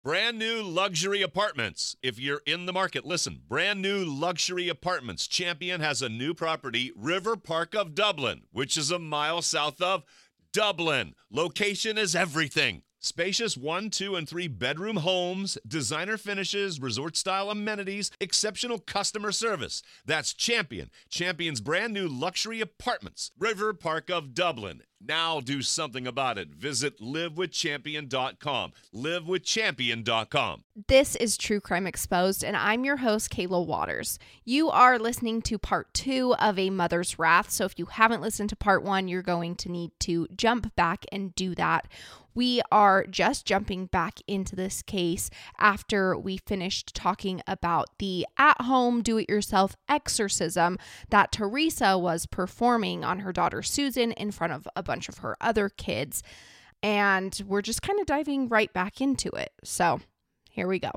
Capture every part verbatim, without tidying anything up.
Brand new luxury apartments. If you're in the market, listen. Brand new luxury apartments. Champion has a new property, River Park of Dublin, which is a mile south of Dublin. Location is everything. Spacious one, two, and three bedroom homes, designer finishes, resort-style amenities, exceptional customer service. That's Champion. Champion's brand new luxury apartments. River Park of Dublin. Now do something about it. Visit live with champion dot com. live with champion dot com. This is True Crime Exposed, and I'm your host, Kayla Waters. You are listening to part two of A Mother's Wrath, so if you haven't listened to part one, you're going to need to jump back and do that. We are just jumping back into this case after we finished talking about the at-home do-it-yourself exorcism that Teresa was performing on her daughter Susan in front of a bunch of her other kids. And we're just kind of diving right back into it. So here we go.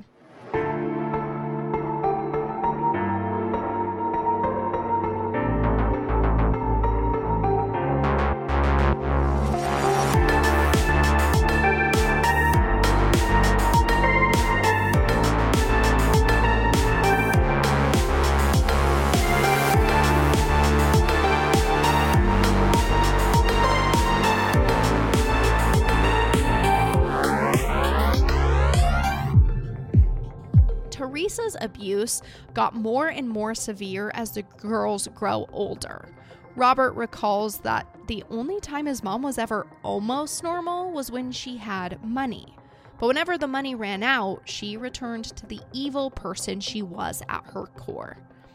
Teresa's abuse got more and more severe as the girls grow older. Robert recalls that the only time his mom was ever almost normal was when she had money. But whenever the money ran out, she returned to the evil person she was at her core.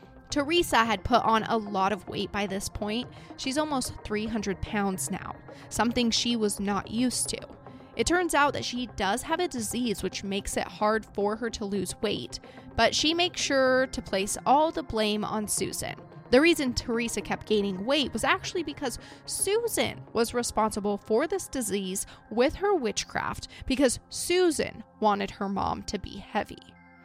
Teresa had put on a lot of weight by this point. She's almost three hundred pounds now, something she was not used to. It turns out that she does have a disease which makes it hard for her to lose weight, but she makes sure to place all the blame on Susan. The reason Teresa kept gaining weight was actually because Susan was responsible for this disease with her witchcraft because Susan wanted her mom to be heavy.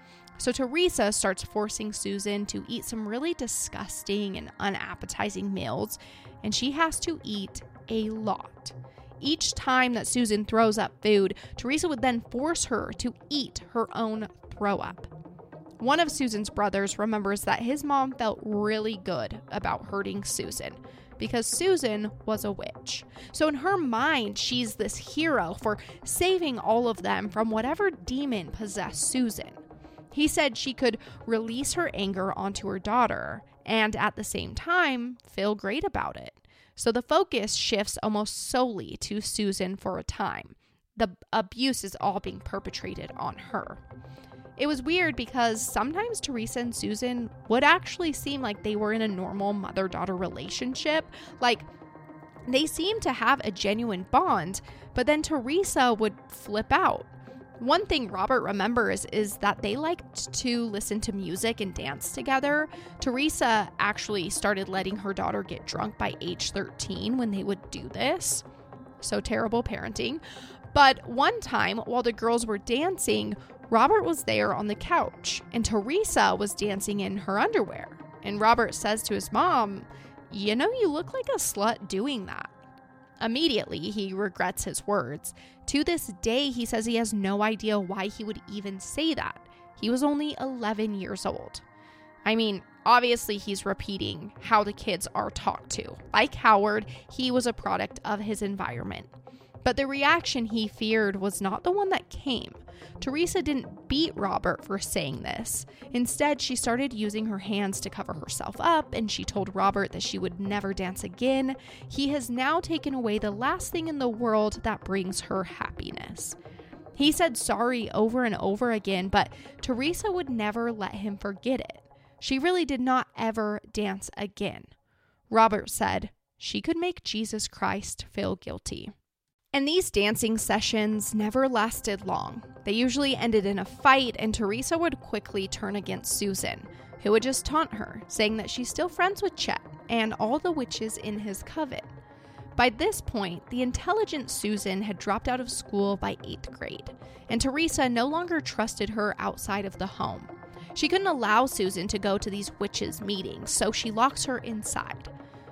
So Teresa starts forcing Susan to eat some really disgusting and unappetizing meals, and she has to eat a lot. Each time that Susan throws up food, Teresa would then force her to eat her own throw up. One of Susan's brothers remembers that his mom felt really good about hurting Susan because Susan was a witch. So in her mind, she's this hero for saving all of them from whatever demon possessed Susan. He said she could release her anger onto her daughter and at the same time feel great about it. So the focus shifts almost solely to Susan for a time. The abuse is all being perpetrated on her. It was weird because sometimes Teresa and Susan would actually seem like they were in a normal mother-daughter relationship. Like, they seemed to have a genuine bond, but then Teresa would flip out. One thing Robert remembers is that they liked to listen to music and dance together. Teresa actually started letting her daughter get drunk by age thirteen when they would do this. So terrible parenting. But one time, while the girls were dancing, Robert was there on the couch, and Teresa was dancing in her underwear. And Robert says to his mom, "You know, you look like a slut doing that." Immediately, he regrets his words. To this day, he says he has no idea why he would even say that. He was only eleven years old. I mean, obviously he's repeating how the kids are talked to. Like Howard, he was a product of his environment. But the reaction he feared was not the one that came. Teresa didn't beat Robert for saying this. Instead, she started using her hands to cover herself up, and she told Robert that she would never dance again. He has now taken away the last thing in the world that brings her happiness. He said sorry over and over again, but Teresa would never let him forget it. She really did not ever dance again. Robert said she could make Jesus Christ feel guilty. And these dancing sessions never lasted long. They usually ended in a fight, and Teresa would quickly turn against Susan, who would just taunt her, saying that she's still friends with Chet and all the witches in his coven. By this point, the intelligent Susan had dropped out of school by eighth grade, and Teresa no longer trusted her outside of the home. She couldn't allow Susan to go to these witches' meetings, so she locks her inside.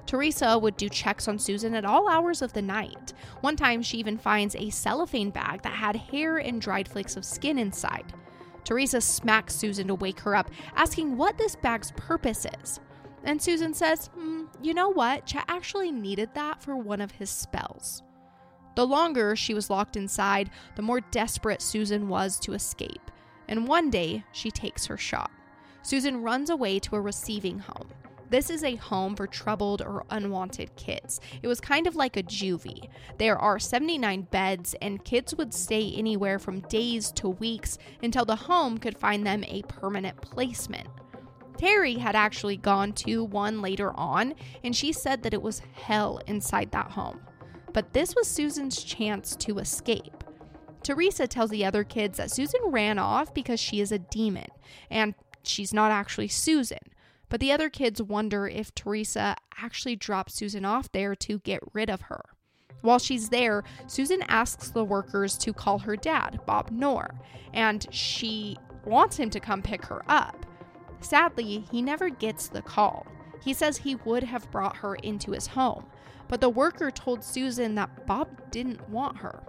Teresa would do checks on Susan at all hours of the night. One time, she even finds a cellophane bag that had hair and dried flakes of skin inside. Teresa smacks Susan to wake her up, asking what this bag's purpose is. And Susan says, mm, you know what? Chet actually needed that for one of his spells. The longer she was locked inside, the more desperate Susan was to escape. And one day, she takes her shot. Susan runs away to a receiving home. This is a home for troubled or unwanted kids. It was kind of like a juvie. There are seventy-nine beds, and kids would stay anywhere from days to weeks until the home could find them a permanent placement. Terry had actually gone to one later on, and she said that it was hell inside that home. But this was Susan's chance to escape. Teresa tells the other kids that Susan ran off because she is a demon, and she's not actually Susan. But the other kids wonder if Teresa actually dropped Susan off there to get rid of her. While she's there, Susan asks the workers to call her dad, Bob Knorr, and she wants him to come pick her up. Sadly, he never gets the call. He says he would have brought her into his home, but the worker told Susan that Bob didn't want her.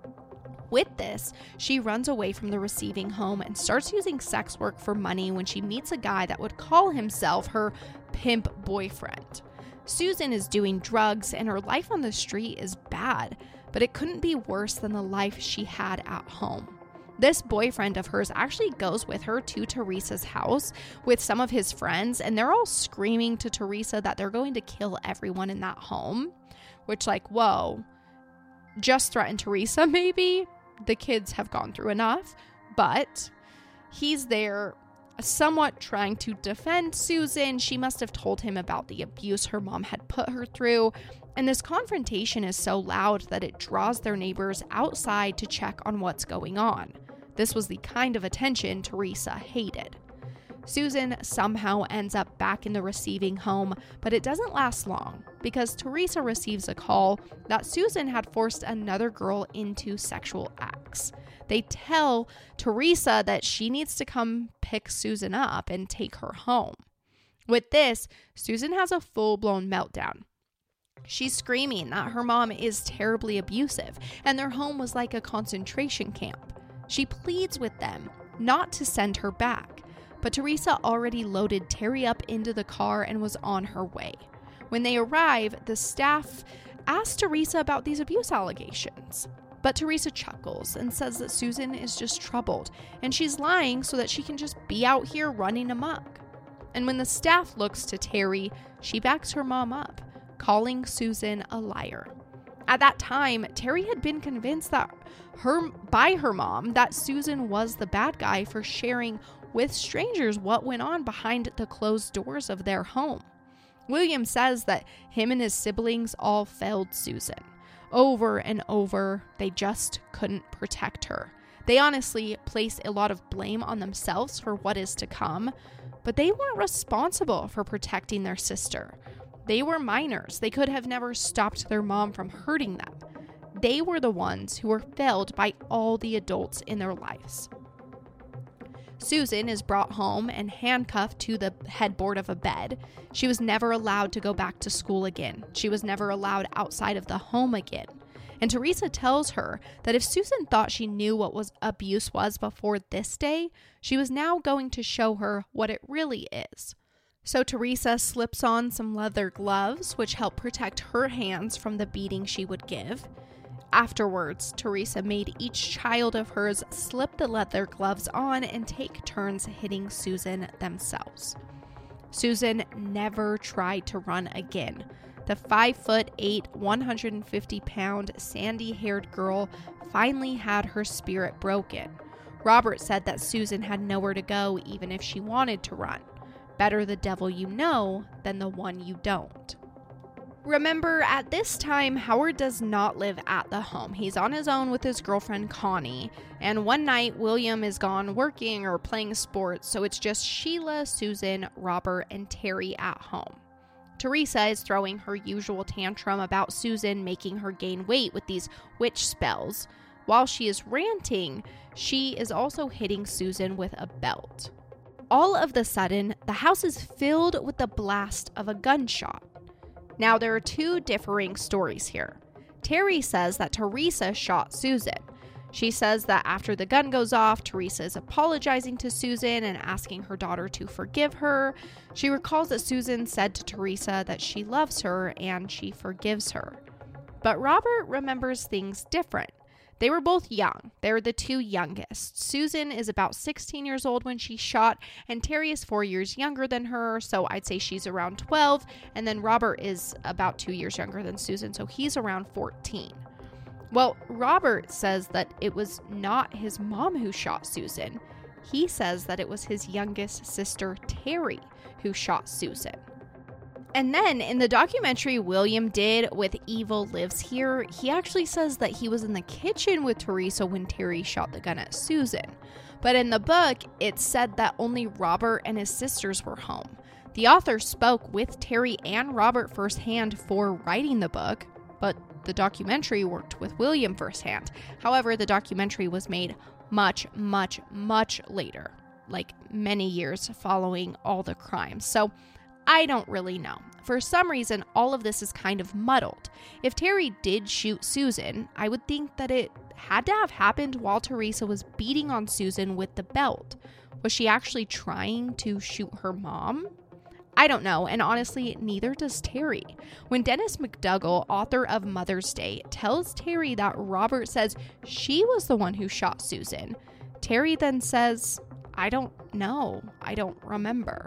With this, she runs away from the receiving home and starts using sex work for money when she meets a guy that would call himself her pimp boyfriend. Susan is doing drugs and her life on the street is bad, but it couldn't be worse than the life she had at home. This boyfriend of hers actually goes with her to Teresa's house with some of his friends, and they're all screaming to Teresa that they're going to kill everyone in that home, which, like, whoa, just threaten Teresa maybe? The kids have gone through enough, but he's there somewhat trying to defend Susan. She must have told him about the abuse her mom had put her through, and this confrontation is so loud that it draws their neighbors outside to check on what's going on. This was the kind of attention Teresa hated. Susan somehow ends up back in the receiving home, but it doesn't last long because Teresa receives a call that Susan had forced another girl into sexual acts. They tell Teresa that she needs to come pick Susan up and take her home. With this, Susan has a full-blown meltdown. She's screaming that her mom is terribly abusive and their home was like a concentration camp. She pleads with them not to send her back. But Teresa already loaded Terry up into the car and was on her way. When they arrive, the staff asks Teresa about these abuse allegations. But Teresa chuckles and says that Susan is just troubled, and she's lying so that she can just be out here running amok. And when the staff looks to Terry, she backs her mom up, calling Susan a liar. At that time, Terry had been convinced that her by her mom that Susan was the bad guy for sharing with strangers what went on behind the closed doors of their home. William says that him and his siblings all failed Susan. Over and over, they just couldn't protect her. They honestly place a lot of blame on themselves for what is to come, but they weren't responsible for protecting their sister. They were minors. They could have never stopped their mom from hurting them. They were the ones who were failed by all the adults in their lives. Susan is brought home and handcuffed to the headboard of a bed. She was never allowed to go back to school again. She was never allowed outside of the home again. And Teresa tells her that if Susan thought she knew what was abuse was before this day, she was now going to show her what it really is. So Teresa slips on some leather gloves, which help protect her hands from the beating she would give. Afterwards, Teresa made each child of hers slip the leather gloves on and take turns hitting Susan themselves. Susan never tried to run again. The five foot eight, one hundred fifty pound, sandy-haired girl finally had her spirit broken. Robert said that Susan had nowhere to go even if she wanted to run. Better the devil you know than the one you don't. Remember, at this time, Howard does not live at the home. He's on his own with his girlfriend, Connie. And one night, William is gone working or playing sports, so it's just Sheila, Susan, Robert, and Terry at home. Teresa is throwing her usual tantrum about Susan making her gain weight with these witch spells. While she is ranting, she is also hitting Susan with a belt. All of the sudden, the house is filled with the blast of a gunshot. Now, there are two differing stories here. Terry says that Teresa shot Susan. She says that after the gun goes off, Teresa is apologizing to Susan and asking her daughter to forgive her. She recalls that Susan said to Teresa that she loves her and she forgives her. But Robert remembers things different. They were both young. They were the two youngest. Susan is about sixteen years old when she shot, and Terry is four years younger than her, so I'd say she's around twelve, and then Robert is about two years younger than Susan, so he's around fourteen. Well, Robert says that it was not his mom who shot Susan. He says that it was his youngest sister, Terry, who shot Susan. And then in the documentary William did with Evil Lives Here, he actually says that he was in the kitchen with Teresa when Terry shot the gun at Susan. But in the book, it said that only Robert and his sisters were home. The author spoke with Terry and Robert firsthand for writing the book, but the documentary worked with William firsthand. However, the documentary was made much, much, much later, like many years following all the crimes. So I don't really know. For some reason, all of this is kind of muddled. If Terry did shoot Susan, I would think that it had to have happened while Teresa was beating on Susan with the belt. Was she actually trying to shoot her mom? I don't know, and honestly, neither does Terry. When Dennis McDougall, author of Mother's Day, tells Terry that Robert says she was the one who shot Susan, Terry then says, I don't know, I don't remember.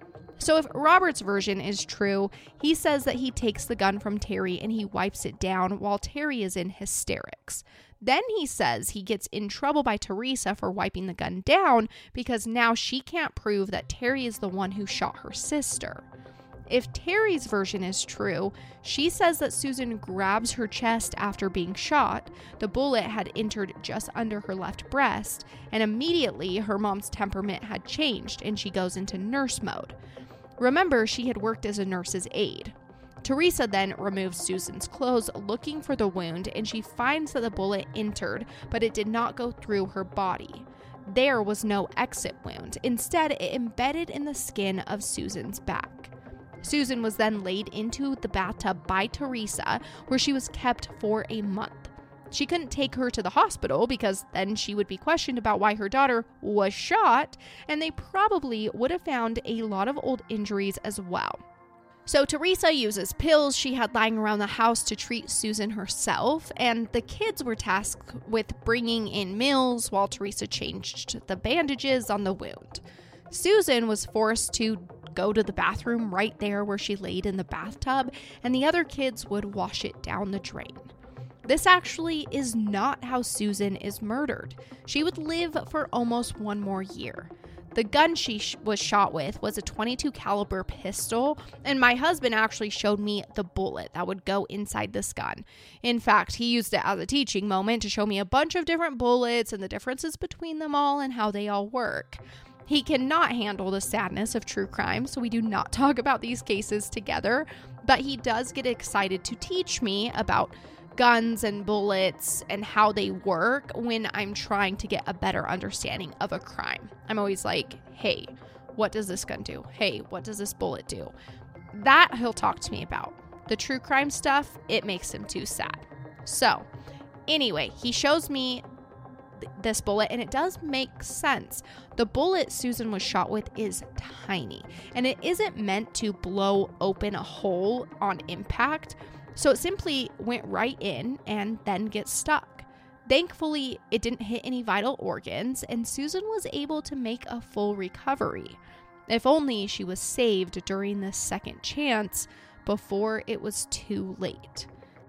So if Robert's version is true, he says that he takes the gun from Terry and he wipes it down while Terry is in hysterics. Then he says he gets in trouble by Teresa for wiping the gun down because now she can't prove that Terry is the one who shot her sister. If Terry's version is true, she says that Susan grabs her chest after being shot. The bullet had entered just under her left breast, and immediately her mom's temperament had changed and she goes into nurse mode. Remember, she had worked as a nurse's aide. Teresa then removes Susan's clothes looking for the wound, and she finds that the bullet entered, but it did not go through her body. There was no exit wound. Instead, it embedded in the skin of Susan's back. Susan was then laid into the bathtub by Teresa, where she was kept for a month. She couldn't take her to the hospital because then she would be questioned about why her daughter was shot, and they probably would have found a lot of old injuries as well. So Teresa uses pills she had lying around the house to treat Susan herself, and the kids were tasked with bringing in meals while Teresa changed the bandages on the wound. Susan was forced to go to the bathroom right there where she laid in the bathtub, and the other kids would wash it down the drain. This actually is not how Susan is murdered. She would live for almost one more year. The gun she sh- was shot with was a twenty-two caliber pistol, and my husband actually showed me the bullet that would go inside this gun. In fact, he used it as a teaching moment to show me a bunch of different bullets and the differences between them all and how they all work. He cannot handle the sadness of true crime, so we do not talk about these cases together, but he does get excited to teach me about guns and bullets and how they work when I'm trying to get a better understanding of a crime. I'm always like, hey, what does this gun do? Hey, what does this bullet do? That he'll talk to me about. The true crime stuff, it makes him too sad. So, anyway, he shows me th- this bullet, and it does make sense. The bullet Susan was shot with is tiny, and it isn't meant to blow open a hole on impact. So it simply went right in and then gets stuck. Thankfully, it didn't hit any vital organs, and Susan was able to make a full recovery. If only she was saved during this second chance before it was too late.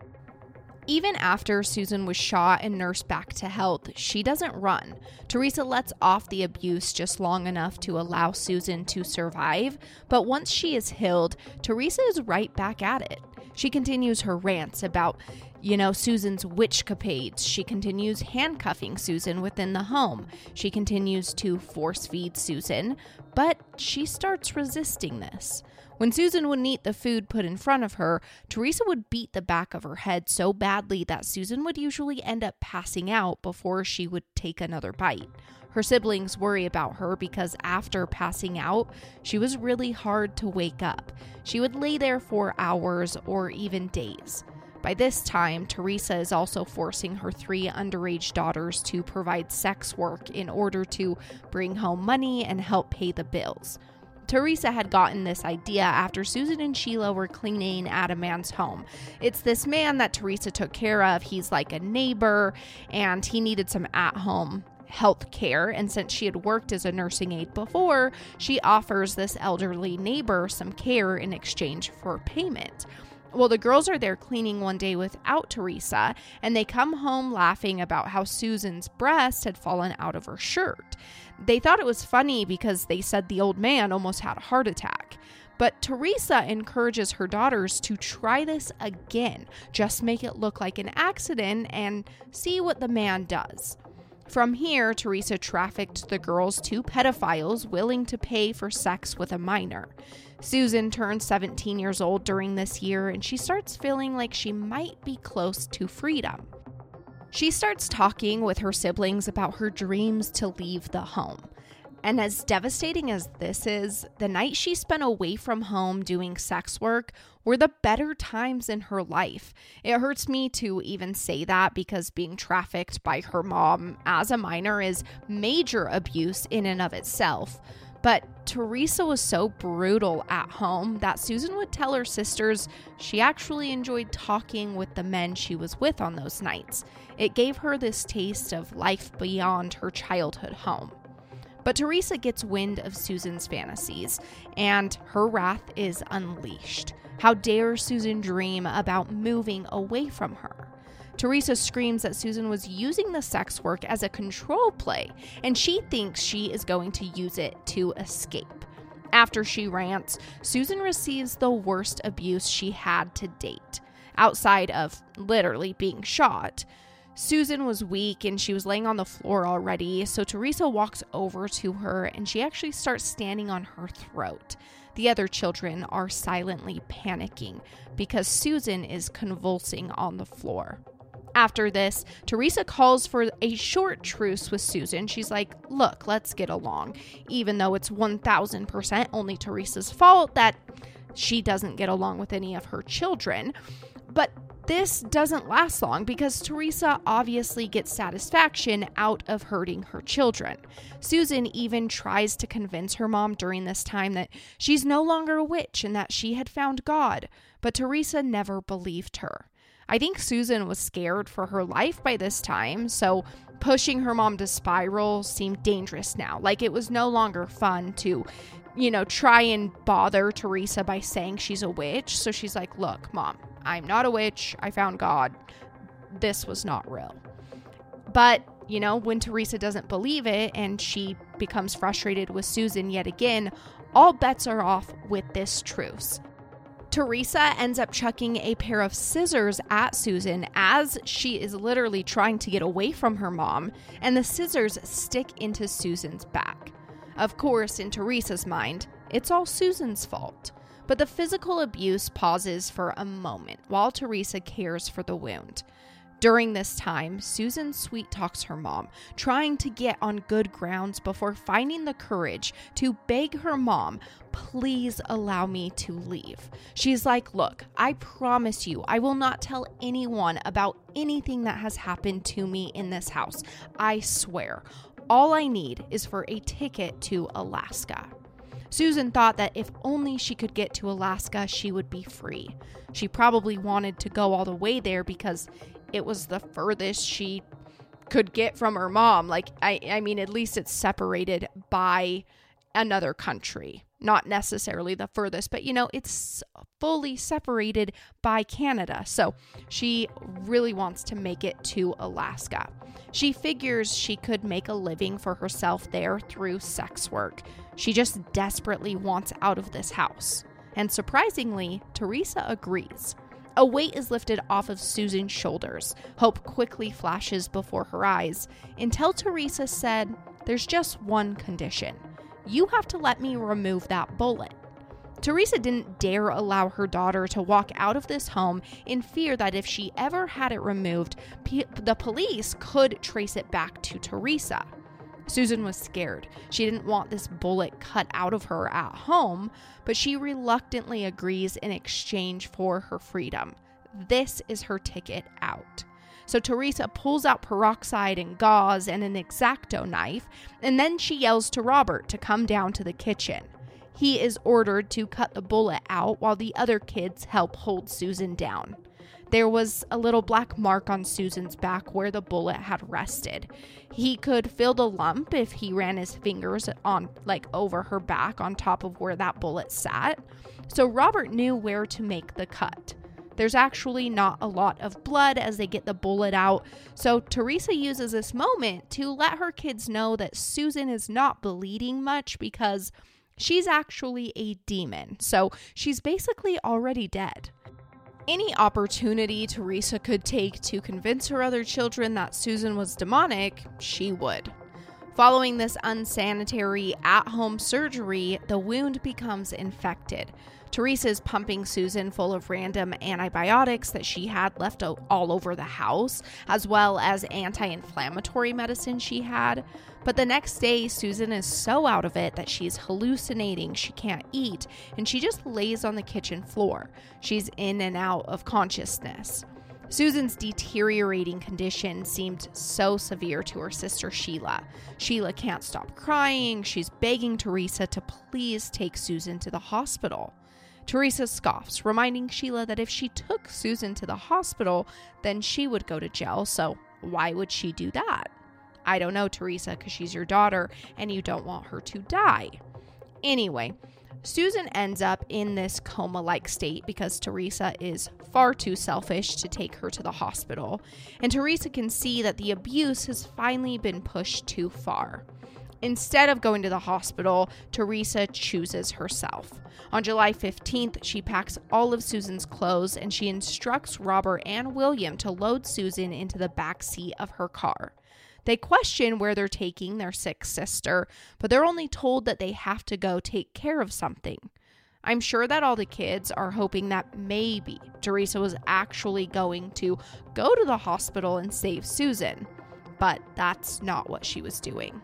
Even after Susan was shot and nursed back to health, she doesn't run. Teresa lets off the abuse just long enough to allow Susan to survive, but once she is healed, Teresa is right back at it. She continues her rants about, you know, Susan's witchcapades. She continues handcuffing Susan within the home. She continues to force feed Susan, but she starts resisting this. When Susan wouldn't eat the food put in front of her, Teresa would beat the back of her head so badly that Susan would usually end up passing out before she would take another bite. Her siblings worry about her because after passing out, she was really hard to wake up. She would lay there for hours or even days. By this time, Teresa is also forcing her three underage daughters to provide sex work in order to bring home money and help pay the bills. Teresa had gotten this idea after Susan and Sheila were cleaning at a man's home. It's this man that Teresa took care of. He's like a neighbor, and he needed some at-home health care. And since she had worked as a nursing aide before, she offers this elderly neighbor some care in exchange for payment. Well, the girls are there cleaning one day without Teresa, and they come home laughing about how Susan's breast had fallen out of her shirt. They thought it was funny because they said the old man almost had a heart attack. But Teresa encourages her daughters to try this again. Just make it look like an accident and see what the man does. From here, Teresa trafficked the girls to pedophiles willing to pay for sex with a minor. Susan turned seventeen years old during this year, and she starts feeling like she might be close to freedom. She starts talking with her siblings about her dreams to leave the home. And as devastating as this is, the night she spent away from home doing sex work were the better times in her life. It hurts me to even say that because being trafficked by her mom as a minor is major abuse in and of itself. But Teresa was so brutal at home that Susan would tell her sisters she actually enjoyed talking with the men she was with on those nights. It gave her this taste of life beyond her childhood home. But Teresa gets wind of Susan's fantasies, and her wrath is unleashed. How dare Susan dream about moving away from her? Teresa screams that Susan was using the sex work as a control play, and she thinks she is going to use it to escape. After she rants, Susan receives the worst abuse she had to date, outside of literally being shot. Susan was weak and she was laying on the floor already, so Teresa walks over to her and she actually starts standing on her throat. The other children are silently panicking because Susan is convulsing on the floor. After this, Teresa calls for a short truce with Susan. She's like, look, let's get along. Even though it's one thousand percent only Teresa's fault that she doesn't get along with any of her children. But this doesn't last long because Teresa obviously gets satisfaction out of hurting her children. Susan even tries to convince her mom during this time that she's no longer a witch and that she had found God, but Teresa never believed her. I think Susan was scared for her life by this time, so pushing her mom to spiral seemed dangerous now. Like it was no longer fun to, you know, try and bother Teresa by saying she's a witch. So she's like, look, Mom, I'm not a witch. I found God. This was not real. But, you know, when Teresa doesn't believe it and she becomes frustrated with Susan yet again, all bets are off with this truce. Teresa ends up chucking a pair of scissors at Susan as she is literally trying to get away from her mom, and the scissors stick into Susan's back. Of course, in Teresa's mind, it's all Susan's fault. But the physical abuse pauses for a moment while Teresa cares for the wound. During this time, Susan sweet talks her mom, trying to get on good grounds before finding the courage to beg her mom, please allow me to leave. She's like, look, I promise you, I will not tell anyone about anything that has happened to me in this house. I swear. All I need is for a ticket to Alaska. Susan thought that if only she could get to Alaska, she would be free. She probably wanted to go all the way there because it was the furthest she could get from her mom. Like, I, I mean, at least it's separated by another country. Not necessarily the furthest, but, you know, it's fully separated by Canada. So she really wants to make it to Alaska. She figures she could make a living for herself there through sex work. She just desperately wants out of this house. And surprisingly, Teresa agrees. A weight is lifted off of Susan's shoulders. Hope quickly flashes before her eyes until Teresa said, there's just one condition. You have to let me remove that bullet. Teresa didn't dare allow her daughter to walk out of this home in fear that if she ever had it removed, p- the police could trace it back to Teresa. Susan was scared. She didn't want this bullet cut out of her at home, but she reluctantly agrees in exchange for her freedom. This is her ticket out. So Teresa pulls out peroxide and gauze and an X-Acto knife, and then she yells to Robert to come down to the kitchen. He is ordered to cut the bullet out while the other kids help hold Susan down. There was a little black mark on Susan's back where the bullet had rested. He could feel the lump if he ran his fingers on, like, over her back on top of where that bullet sat. So Robert knew where to make the cut. There's actually not a lot of blood as they get the bullet out, so Teresa uses this moment to let her kids know that Susan is not bleeding much because she's actually a demon, so she's basically already dead. Any opportunity Teresa could take to convince her other children that Susan was demonic, she would. Following this unsanitary at-home surgery, the wound becomes infected. Teresa is pumping Susan full of random antibiotics that she had left all over the house, as well as anti-inflammatory medicine she had. But the next day, Susan is so out of it that she's hallucinating, she can't eat, and she just lays on the kitchen floor. She's in and out of consciousness. Susan's deteriorating condition seemed so severe to her sister Sheila. Sheila can't stop crying. She's begging Teresa to please take Susan to the hospital. Teresa scoffs, reminding Sheila that if she took Susan to the hospital, then she would go to jail, so why would she do that? I don't know, Teresa, because she's your daughter and you don't want her to die. Anyway, Susan ends up in this coma-like state because Teresa is far too selfish to take her to the hospital, and Teresa can see that the abuse has finally been pushed too far. Instead of going to the hospital, Teresa chooses herself. On July fifteenth, she packs all of Susan's clothes and she instructs Robert and William to load Susan into the back seat of her car. They question where they're taking their sick sister, but they're only told that they have to go take care of something. I'm sure that all the kids are hoping that maybe Teresa was actually going to go to the hospital and save Susan, but that's not what she was doing.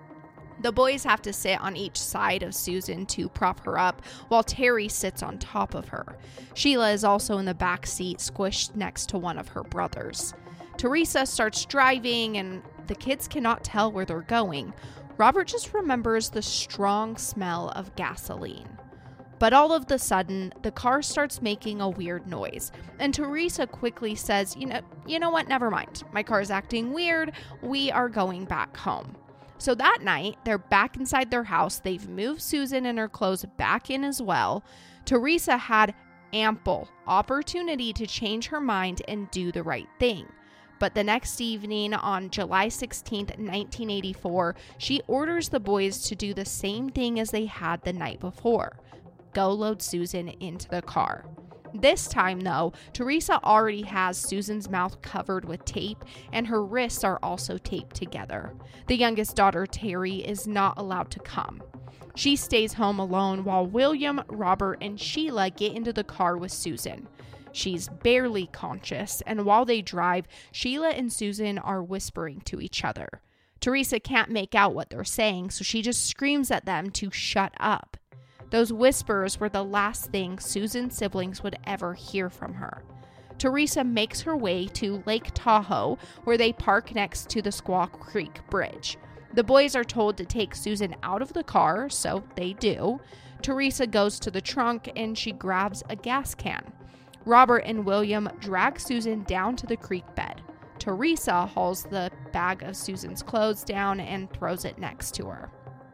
The boys have to sit on each side of Susan to prop her up, while Terry sits on top of her. Sheila is also in the back seat, squished next to one of her brothers. Teresa starts driving, and the kids cannot tell where they're going. Robert just remembers the strong smell of gasoline. But all of the sudden, the car starts making a weird noise, and Teresa quickly says, you know, you know what, never mind. My car's acting weird. We are going back home. So that night, they're back inside their house. They've moved Susan and her clothes back in as well. Teresa had ample opportunity to change her mind and do the right thing. But the next evening, on July sixteenth, nineteen eighty-four, she orders the boys to do the same thing as they had the night before. Go load Susan into the car. This time, though, Teresa already has Susan's mouth covered with tape, and her wrists are also taped together. The youngest daughter, Terry, is not allowed to come. She stays home alone while William, Robert, and Sheila get into the car with Susan. She's barely conscious, and while they drive, Sheila and Susan are whispering to each other. Teresa can't make out what they're saying, so she just screams at them to shut up. Those whispers were the last thing Susan's siblings would ever hear from her. Teresa makes her way to Lake Tahoe, where they park next to the Squaw Creek Bridge. The boys are told to take Susan out of the car, so they do. Teresa goes to the trunk and she grabs a gas can. Robert and William drag Susan down to the creek bed. Teresa hauls the bag of Susan's clothes down and throws it next to her.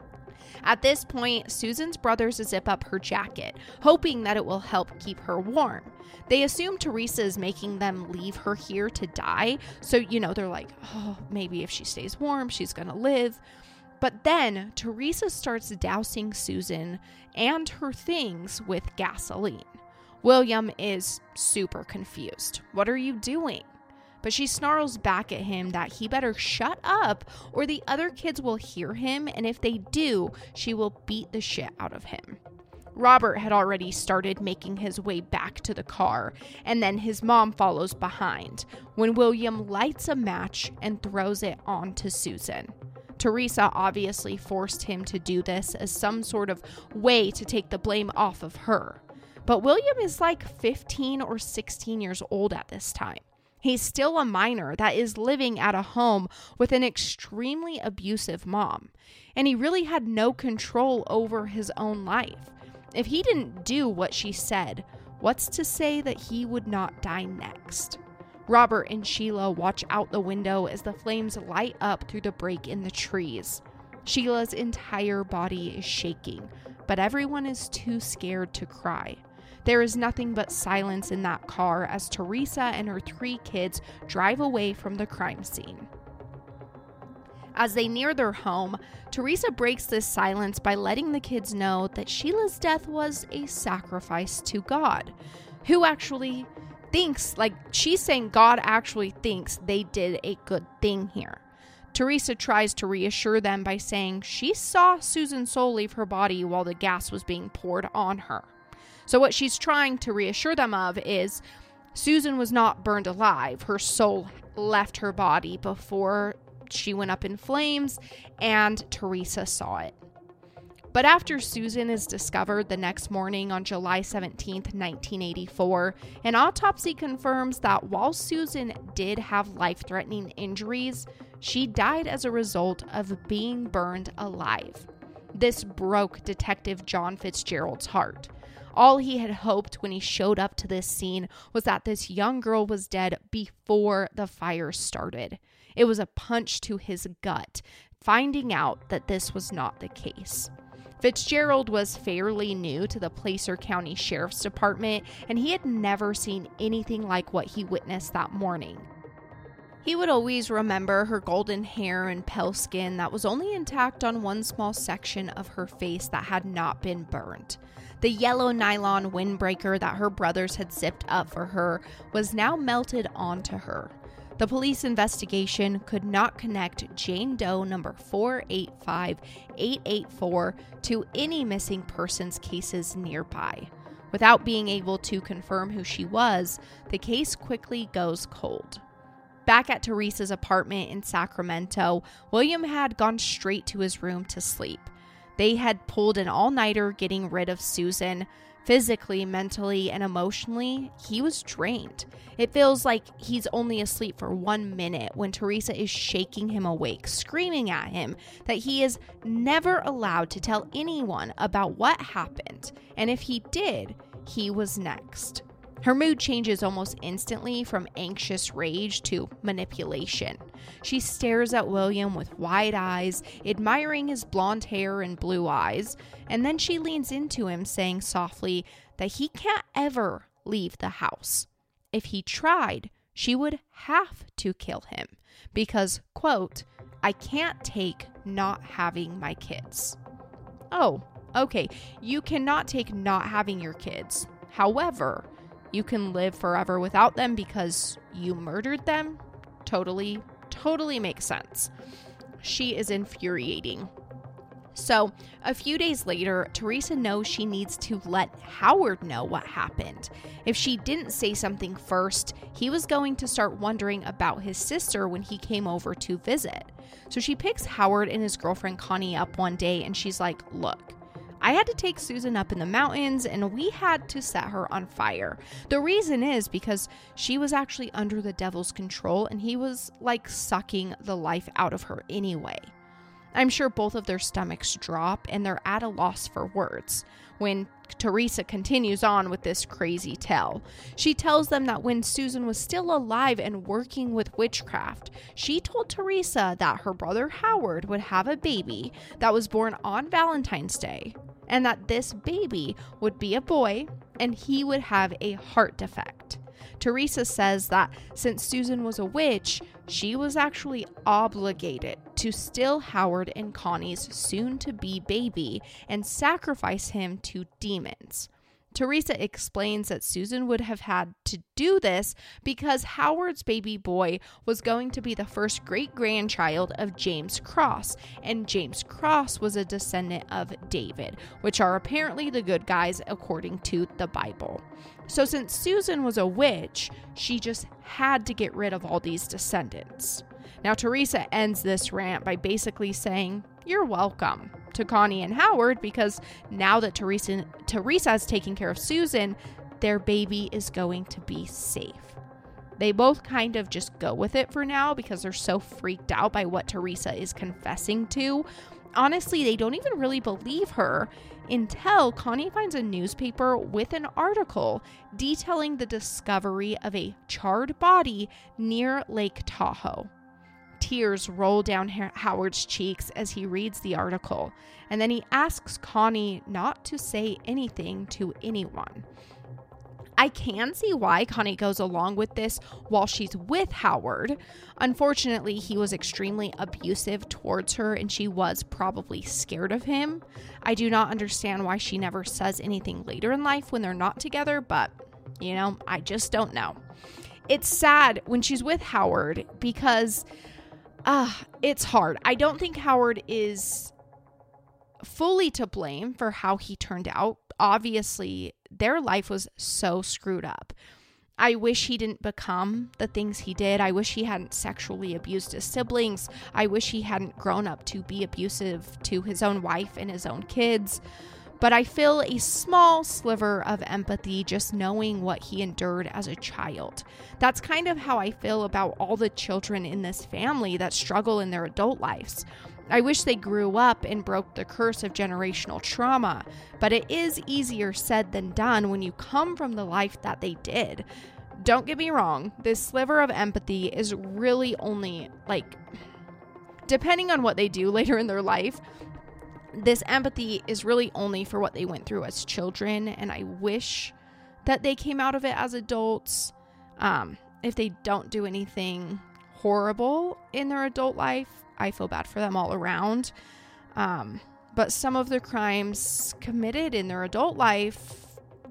At this point, Susan's brothers zip up her jacket, hoping that it will help keep her warm. They assume Teresa is making them leave her here to die, so, you know, they're like, oh, maybe if she stays warm, she's gonna live. But then, Teresa starts dousing Susan and her things with gasoline. William is super confused. What are you doing? But she snarls back at him that he better shut up or the other kids will hear him, and if they do, she will beat the shit out of him. Robert had already started making his way back to the car, and then his mom follows behind when William lights a match and throws it onto Susan. Teresa obviously forced him to do this as some sort of way to take the blame off of her. But William is like fifteen or sixteen years old at this time. He's still a minor that is living at a home with an extremely abusive mom, and he really had no control over his own life. If he didn't do what she said, what's to say that he would not die next? Robert and Sheila watch out the window as the flames light up through the break in the trees. Sheila's entire body is shaking, but everyone is too scared to cry. There is nothing but silence in that car as Teresa and her three kids drive away from the crime scene. As they near their home, Teresa breaks this silence by letting the kids know that Sheila's death was a sacrifice to God, who actually thinks, like she's saying God actually thinks they did a good thing here. Teresa tries to reassure them by saying she saw Susan Soule leave her body while the gas was being poured on her. So what she's trying to reassure them of is Susan was not burned alive. Her soul left her body before she went up in flames, and Teresa saw it. But after Susan is discovered the next morning on July seventeenth, nineteen eighty-four, an autopsy confirms that while Susan did have life-threatening injuries, she died as a result of being burned alive. This broke Detective John Fitzgerald's heart. All he had hoped when he showed up to this scene was that this young girl was dead before the fire started. It was a punch to his gut, finding out that this was not the case. Fitzgerald was fairly new to the Placer County Sheriff's Department, and he had never seen anything like what he witnessed that morning. He would always remember her golden hair and pale skin that was only intact on one small section of her face that had not been burned. The yellow nylon windbreaker that her brothers had zipped up for her was now melted onto her. The police investigation could not connect Jane Doe number four eight five eight eight four to any missing persons cases nearby. Without being able to confirm who she was, the case quickly goes cold. Back at Teresa's apartment in Sacramento, William had gone straight to his room to sleep. They had pulled an all-nighter getting rid of Susan. Physically, mentally, and emotionally, he was drained. It feels like he's only asleep for one minute when Teresa is shaking him awake, screaming at him that he is never allowed to tell anyone about what happened, and if he did, he was next. Her mood changes almost instantly from anxious rage to manipulation. She stares at William with wide eyes, admiring his blonde hair and blue eyes, and then she leans into him, saying softly that he can't ever leave the house. If he tried, she would have to kill him because, quote, I can't take not having my kids. Oh, okay, you cannot take not having your kids. However, you can live forever without them because you murdered them? Totally, totally makes sense. She is infuriating. So, a few days later, Teresa knows she needs to let Howard know what happened. If she didn't say something first, he was going to start wondering about his sister when he came over to visit. So she picks Howard and his girlfriend Connie up one day and she's like, look, I had to take Susan up in the mountains and we had to set her on fire. The reason is because she was actually under the devil's control and he was like sucking the life out of her anyway. I'm sure both of their stomachs drop and they're at a loss for words when Teresa continues on with this crazy tale. She tells them that when Susan was still alive and working with witchcraft, she told Teresa that her brother Howard would have a baby that was born on Valentine's Day, and that this baby would be a boy and he would have a heart defect. Teresa says that since Susan was a witch, she was actually obligated to steal Howard and Connie's soon-to-be baby and sacrifice him to demons. Teresa explains that Susan would have had to do this because Howard's baby boy was going to be the first great-grandchild of James Cross, and James Cross was a descendant of David, which are apparently the good guys according to the Bible. So since Susan was a witch, she just had to get rid of all these descendants. Now, Teresa ends this rant by basically saying, "You're welcome," to Connie and Howard, because now that Teresa Teresa is taking care of Susan, their baby is going to be safe. They both kind of just go with it for now because they're so freaked out by what Teresa is confessing to. Honestly, they don't even really believe her until Connie finds a newspaper with an article detailing the discovery of a charred body near Lake Tahoe. Tears roll down Howard's cheeks as he reads the article, and then he asks Connie not to say anything to anyone. I can see why Connie goes along with this while she's with Howard. Unfortunately, he was extremely abusive towards her, and she was probably scared of him. I do not understand why she never says anything later in life when they're not together, but, you know, I just don't know. It's sad when she's with Howard because uh, it's hard. I don't think Howard is fully to blame for how he turned out. Obviously, their life was so screwed up. I wish he didn't become the things he did. I wish he hadn't sexually abused his siblings. I wish he hadn't grown up to be abusive to his own wife and his own kids. But I feel a small sliver of empathy just knowing what he endured as a child. That's kind of how I feel about all the children in this family that struggle in their adult lives. I wish they grew up and broke the curse of generational trauma, but it is easier said than done when you come from the life that they did. Don't get me wrong, this sliver of empathy is really only, like, depending on what they do later in their life, this empathy is really only for what they went through as children, and I wish that they came out of it as adults. Um, if they don't do anything horrible in their adult life, I feel bad for them all around. Um, but some of the crimes committed in their adult life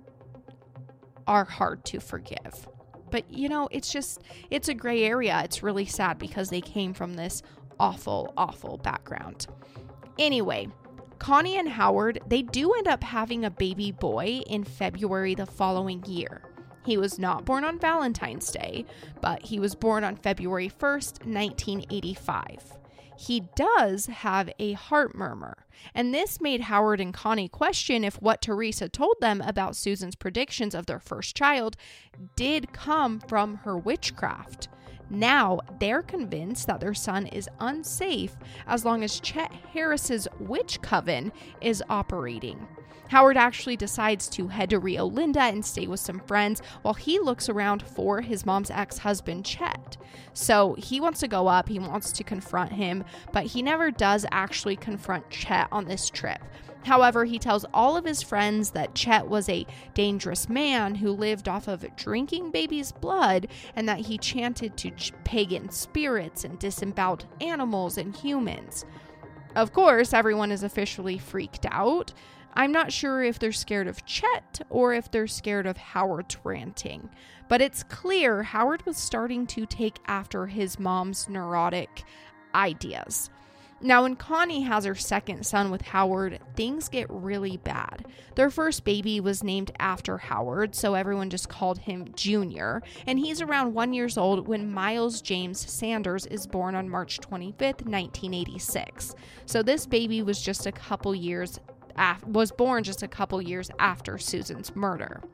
are hard to forgive. But, you know, it's just, it's a gray area. It's really sad because they came from this awful, awful background. Anyway, Connie and Howard, they do end up having a baby boy in February the following year. He was not born on Valentine's Day, but he was born on February first, nineteen eighty-five. He does have a heart murmur, and this made Howard and Connie question if what Teresa told them about Susan's predictions of their first child did come from her witchcraft. Now, they're convinced that their son is unsafe as long as Chet Harris's witch coven is operating. Howard actually decides to head to Rio Linda and stay with some friends while he looks around for his mom's ex-husband, Chet. So he wants to go up, he wants to confront him, but he never does actually confront Chet on this trip. However, he tells all of his friends that Chet was a dangerous man who lived off of drinking babies' blood and that he chanted to pagan spirits and disemboweled animals and humans. Of course, everyone is officially freaked out. I'm not sure if they're scared of Chet or if they're scared of Howard's ranting, but it's clear Howard was starting to take after his mom's neurotic ideas. Now, when Connie has her second son with Howard, things get really bad. Their first baby was named after Howard, so everyone just called him Junior, and he's around one year old when Miles James Sanders is born on March twenty-fifth, nineteen eighty-six. So this baby was just a couple years af- was born just a couple years after Susan's murder.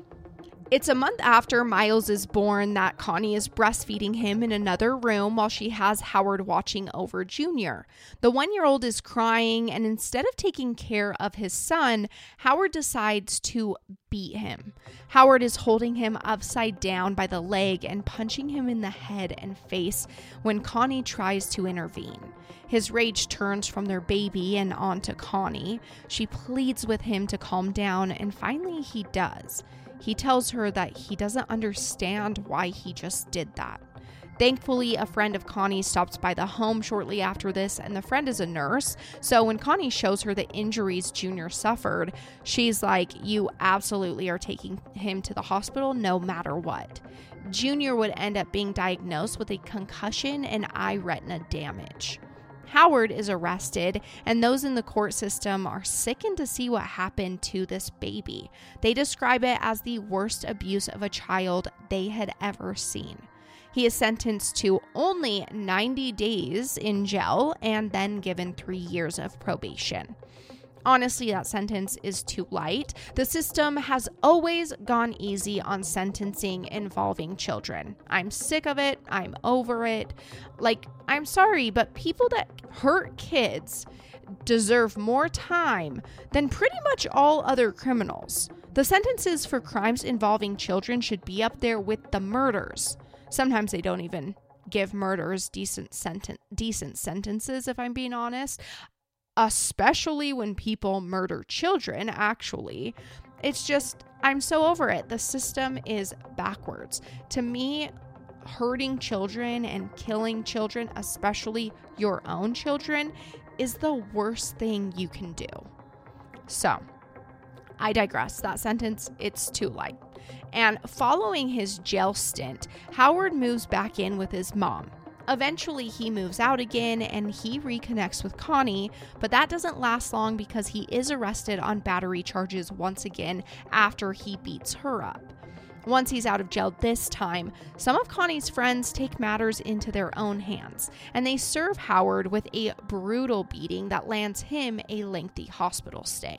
It's a month after Miles is born that Connie is breastfeeding him in another room while she has Howard watching over Junior. The one-year-old is crying, and instead of taking care of his son, Howard decides to beat him. Howard is holding him upside down by the leg and punching him in the head and face when Connie tries to intervene. His rage turns from their baby and onto Connie. She pleads with him to calm down, and finally he does. He tells her that he doesn't understand why he just did that. Thankfully, a friend of Connie stops by the home shortly after this, and the friend is a nurse. So when Connie shows her the injuries Junior suffered, she's like, "You absolutely are taking him to the hospital no matter what." Junior would end up being diagnosed with a concussion and eye retina damage. Howard is arrested, and those in the court system are sickened to see what happened to this baby. They describe it as the worst abuse of a child they had ever seen. He is sentenced to only ninety days in jail and then given three years of probation. Honestly, that sentence is too light. The system has always gone easy on sentencing involving children. I'm sick of it. I'm over it. Like, I'm sorry, but people that hurt kids deserve more time than pretty much all other criminals. The sentences for crimes involving children should be up there with the murders. Sometimes they don't even give murderers decent senten- decent sentences, if I'm being honest. Especially when people murder children, actually. It's just, I'm so over it. The system is backwards. To me, hurting children and killing children, especially your own children, is the worst thing you can do. So, I digress. That sentence, it's too light. And following his jail stint, Howard moves back in with his mom. Eventually, he moves out again and he reconnects with Connie, but that doesn't last long because he is arrested on battery charges once again after he beats her up. Once he's out of jail this time, some of Connie's friends take matters into their own hands, and they serve Howard with a brutal beating that lands him a lengthy hospital stay.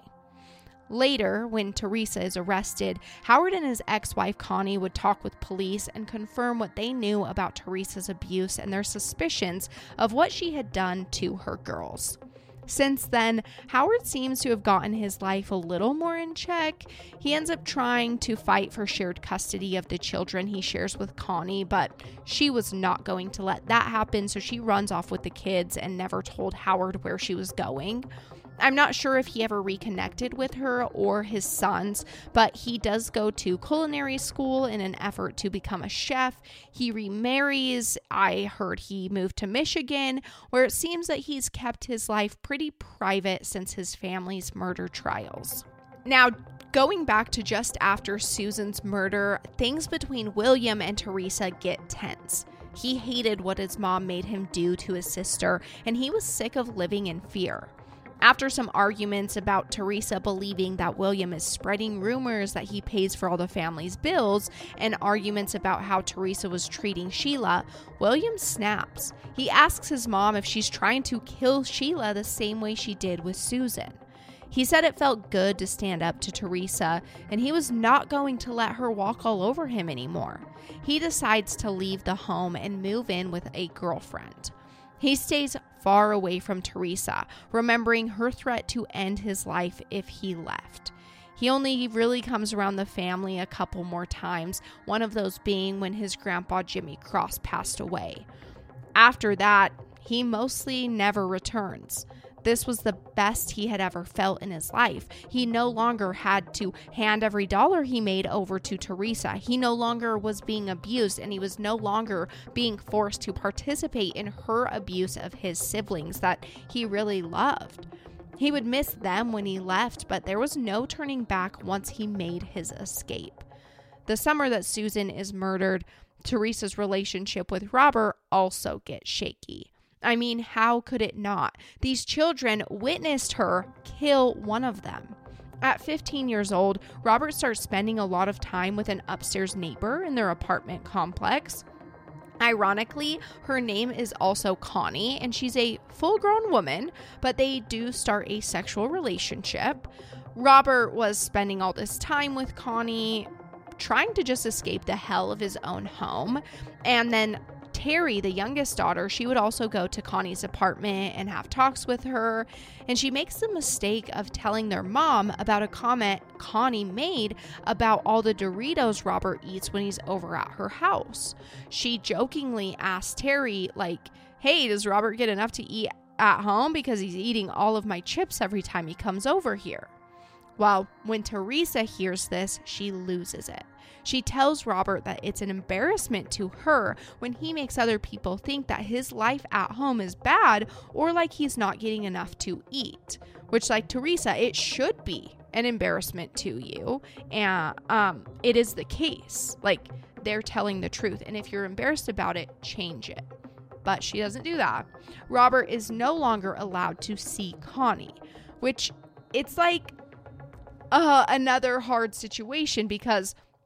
Later, when Teresa is arrested, Howard and his ex-wife Connie would talk with police and confirm what they knew about Teresa's abuse and their suspicions of what she had done to her girls. Since then, Howard seems to have gotten his life a little more in check. He ends up trying to fight for shared custody of the children he shares with Connie, but she was not going to let that happen, so she runs off with the kids and never told Howard where she was going. I'm not sure if he ever reconnected with her or his sons, but he does go to culinary school in an effort to become a chef. He remarries. I heard he moved to Michigan, where it seems that he's kept his life pretty private since his family's murder trials. Now, going back to just after Susan's murder, things between William and Teresa get tense. He hated what his mom made him do to his sister, and he was sick of living in fear. After some arguments about Teresa believing that William is spreading rumors that he pays for all the family's bills, and arguments about how Teresa was treating Sheila, William snaps. He asks his mom if she's trying to kill Sheila the same way she did with Susan. He said it felt good to stand up to Teresa, and he was not going to let her walk all over him anymore. He decides to leave the home and move in with a girlfriend. He stays far away from Teresa, remembering her threat to end his life if he left. He only really comes around the family a couple more times, one of those being when his grandpa Jimmy Cross passed away. After that, he mostly never returns. This was the best he had ever felt in his life. He no longer had to hand every dollar he made over to Teresa. He no longer was being abused, and he was no longer being forced to participate in her abuse of his siblings that he really loved. He would miss them when he left, but there was no turning back once he made his escape. The summer that Susan is murdered, Teresa's relationship with Robert also gets shaky. I mean, how could it not? These children witnessed her kill one of them. At fifteen years old, Robert starts spending a lot of time with an upstairs neighbor in their apartment complex. Ironically, her name is also Connie, and she's a full-grown woman, but they do start a sexual relationship. Robert was spending all this time with Connie, trying to just escape the hell of his own home, and then Terry, the youngest daughter, she would also go to Connie's apartment and have talks with her, and she makes the mistake of telling their mom about a comment Connie made about all the Doritos Robert eats when he's over at her house. She jokingly asked Terry, like, hey, does Robert get enough to eat at home because he's eating all of my chips every time he comes over here? Well, when Teresa hears this, she loses it. She tells Robert that it's an embarrassment to her when he makes other people think that his life at home is bad or like he's not getting enough to eat, which, like Teresa, it should be an embarrassment to you. And um, it is the case. Like, they're telling the truth. And if you're embarrassed about it, change it. But she doesn't do that. Robert is no longer allowed to see Connie, which it's like uh, another hard situation because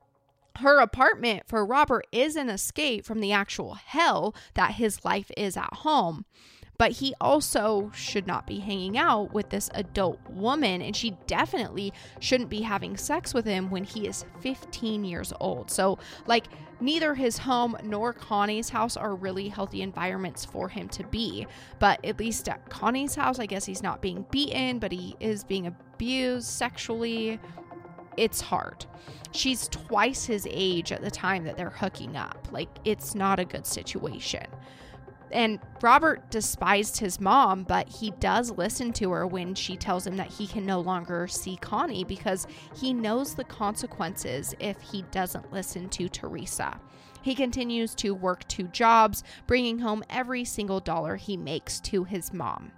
Her apartment for Robert is an escape from the actual hell that his life is at home. But he also should not be hanging out with this adult woman, and she definitely shouldn't be having sex with him when he is fifteen years old. So, like, neither his home nor Connie's house are really healthy environments for him to be. But at least at Connie's house, I guess he's not being beaten, but he is being abused sexually. It's hard. She's twice his age at the time that they're hooking up. Like, it's not a good situation. And Robert despised his mom, but he does listen to her when she tells him that he can no longer see Connie because he knows the consequences if he doesn't listen to Teresa. He continues to work two jobs, bringing home every single dollar he makes to his mom.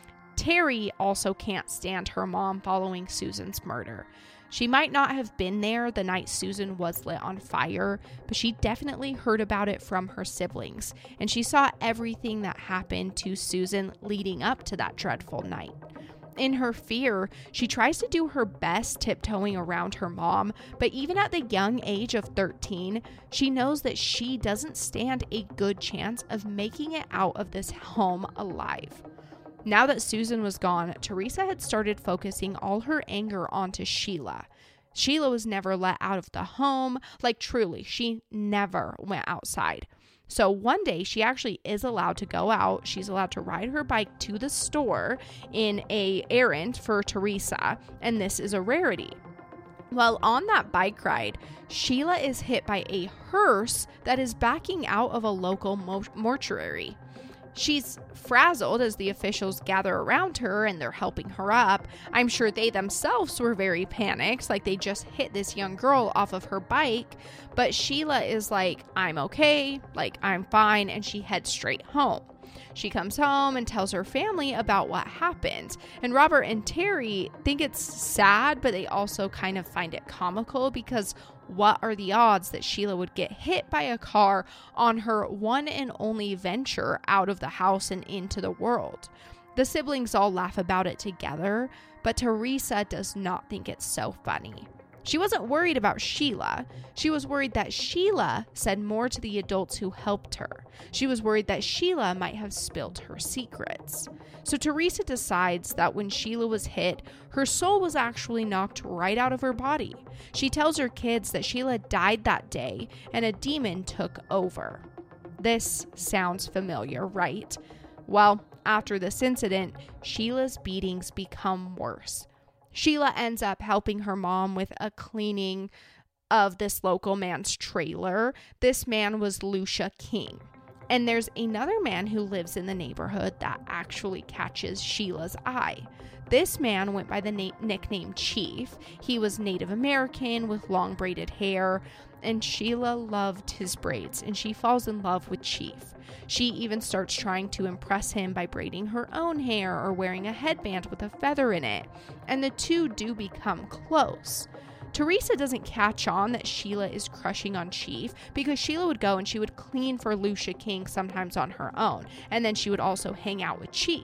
Terry also can't stand her mom following Susan's murder. She might not have been there the night Susan was lit on fire, but she definitely heard about it from her siblings, and she saw everything that happened to Susan leading up to that dreadful night. In her fear, she tries to do her best tiptoeing around her mom, but even at the young age of thirteen, she knows that she doesn't stand a good chance of making it out of this home alive. Now that Susan was gone, Teresa had started focusing all her anger onto Sheila. Sheila was never let out of the home. Like, truly, she never went outside. So one day, she actually is allowed to go out. She's allowed to ride her bike to the store in a errand for Teresa, and this is a rarity. While on that bike ride, Sheila is hit by a hearse that is backing out of a local mo- mortuary. She's frazzled as the officials gather around her and they're helping her up. I'm sure they themselves were very panicked, like they just hit this young girl off of her bike. But Sheila is like, I'm okay, like I'm fine, and she heads straight home. She comes home and tells her family about what happened. And Robert and Terry think it's sad, but they also kind of find it comical because what are the odds that Sheila would get hit by a car on her one and only venture out of the house and into the world? The siblings all laugh about it together, but Teresa does not think it's so funny. She wasn't worried about Sheila. She was worried that Sheila said more to the adults who helped her. She was worried that Sheila might have spilled her secrets. So Teresa decides that when Sheila was hit, her soul was actually knocked right out of her body. She tells her kids that Sheila died that day and a demon took over. This sounds familiar, right? Well, after this incident, Sheila's beatings become worse. Sheila ends up helping her mom with a cleaning of this local man's trailer. This man was Lucia King. And there's another man who lives in the neighborhood that actually catches Sheila's eye. This man went by the na- nickname Chief. He was Native American with long braided hair, and Sheila loved his braids, and she falls in love with Chief. She even starts trying to impress him by braiding her own hair or wearing a headband with a feather in it, and the two do become close. Teresa doesn't catch on that Sheila is crushing on Chief because Sheila would go and she would clean for Lucia King sometimes on her own, and then she would also hang out with Chief.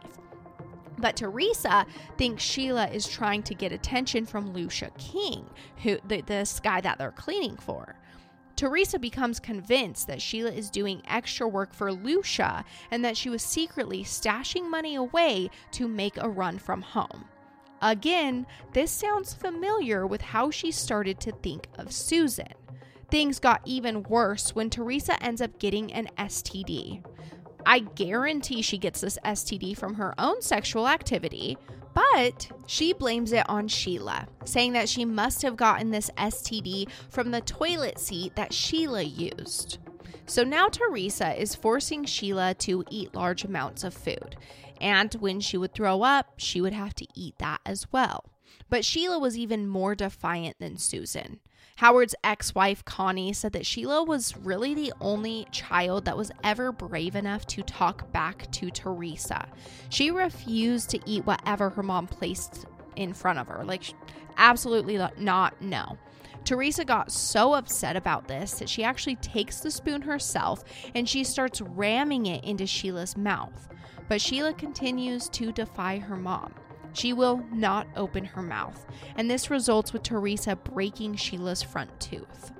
But Teresa thinks Sheila is trying to get attention from Lucia King, who the, this guy that they're cleaning for. Teresa becomes convinced that Sheila is doing extra work for Lucia and that she was secretly stashing money away to make a run from home. Again, this sounds familiar with how she started to think of Susan. Things got even worse when Teresa ends up getting an S T D. I guarantee she gets this S T D from her own sexual activity, but she blames it on Sheila, saying that she must have gotten this S T D from the toilet seat that Sheila used. So now Teresa is forcing Sheila to eat large amounts of food, and when she would throw up, she would have to eat that as well. But Sheila was even more defiant than Susan. Howard's ex-wife, Connie, said that Sheila was really the only child that was ever brave enough to talk back to Teresa. She refused to eat whatever her mom placed in front of her. Like, absolutely not, no. Teresa got so upset about this that she actually takes the spoon herself and she starts ramming it into Sheila's mouth. But Sheila continues to defy her mom. She will not open her mouth, and this results with Teresa breaking Sheila's front tooth.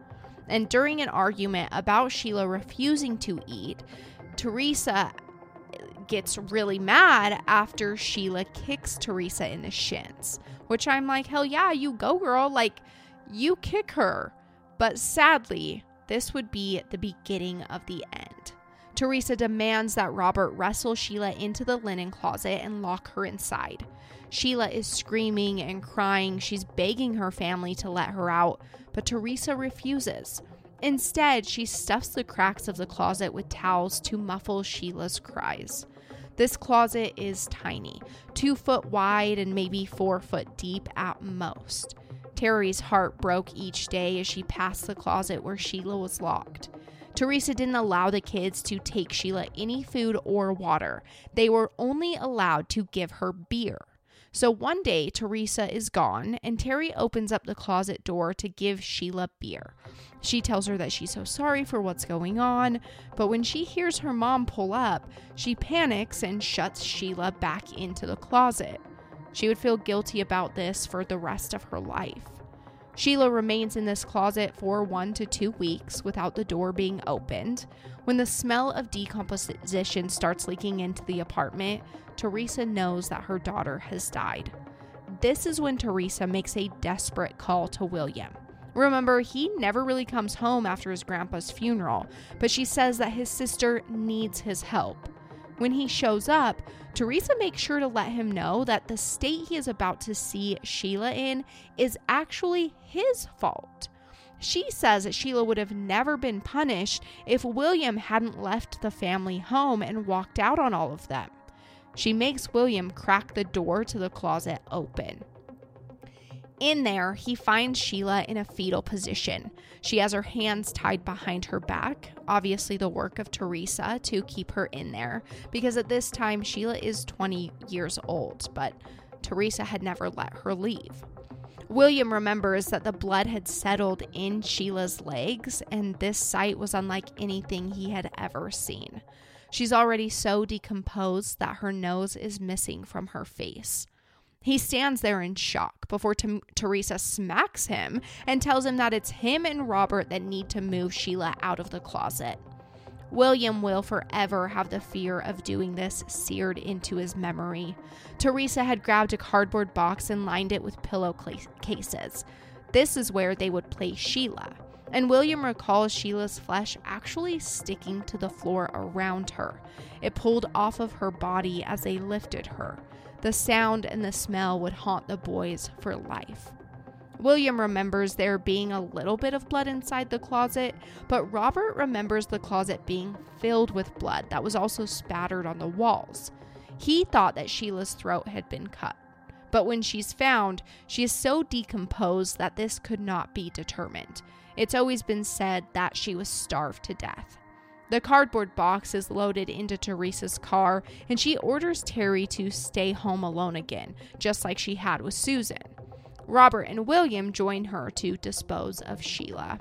And during an argument about Sheila refusing to eat, Teresa gets really mad after Sheila kicks Teresa in the shins, which I'm like, hell yeah, you go, girl. Like, you kick her. But sadly, this would be the beginning of the end. Teresa demands that Robert wrestle Sheila into the linen closet and lock her inside. Sheila is screaming and crying. She's begging her family to let her out, but Teresa refuses. Instead, she stuffs the cracks of the closet with towels to muffle Sheila's cries. This closet is tiny, two foot wide and maybe four foot deep at most. Terry's heart broke each day as she passed the closet where Sheila was locked. Teresa didn't allow the kids to take Sheila any food or water. They were only allowed to give her beer. So one day, Teresa is gone, and Terry opens up the closet door to give Sheila beer. She tells her that she's so sorry for what's going on, but when she hears her mom pull up, she panics and shuts Sheila back into the closet. She would feel guilty about this for the rest of her life. Sheila remains in this closet for one to two weeks without the door being opened. When the smell of decomposition starts leaking into the apartment, Teresa knows that her daughter has died. This is when Teresa makes a desperate call to William. Remember, he never really comes home after his grandpa's funeral, but she says that his sister needs his help. When he shows up, Teresa makes sure to let him know that the state he is about to see Sheila in is actually his fault. She says that Sheila would have never been punished if William hadn't left the family home and walked out on all of them. She makes William crack the door to the closet open. In there, he finds Sheila in a fetal position. She has her hands tied behind her back, obviously the work of Teresa to keep her in there, because at this time Sheila is twenty years old, but Teresa had never let her leave. William remembers that the blood had settled in Sheila's legs, and this sight was unlike anything he had ever seen. She's already so decomposed that her nose is missing from her face. He stands there in shock before T- Teresa smacks him and tells him that it's him and Robert that need to move Sheila out of the closet. William will forever have the fear of doing this seared into his memory. Teresa had grabbed a cardboard box and lined it with pillowcases. This is where they would place Sheila. And William recalls Sheila's flesh actually sticking to the floor around her. It pulled off of her body as they lifted her. The sound and the smell would haunt the boys for life. William remembers there being a little bit of blood inside the closet, but Robert remembers the closet being filled with blood that was also spattered on the walls. He thought that Sheila's throat had been cut, but when she's found, she is so decomposed that this could not be determined. It's always been said that she was starved to death. The cardboard box is loaded into Teresa's car, and she orders Terry to stay home alone again, just like she had with Susan. Robert and William join her to dispose of Sheila.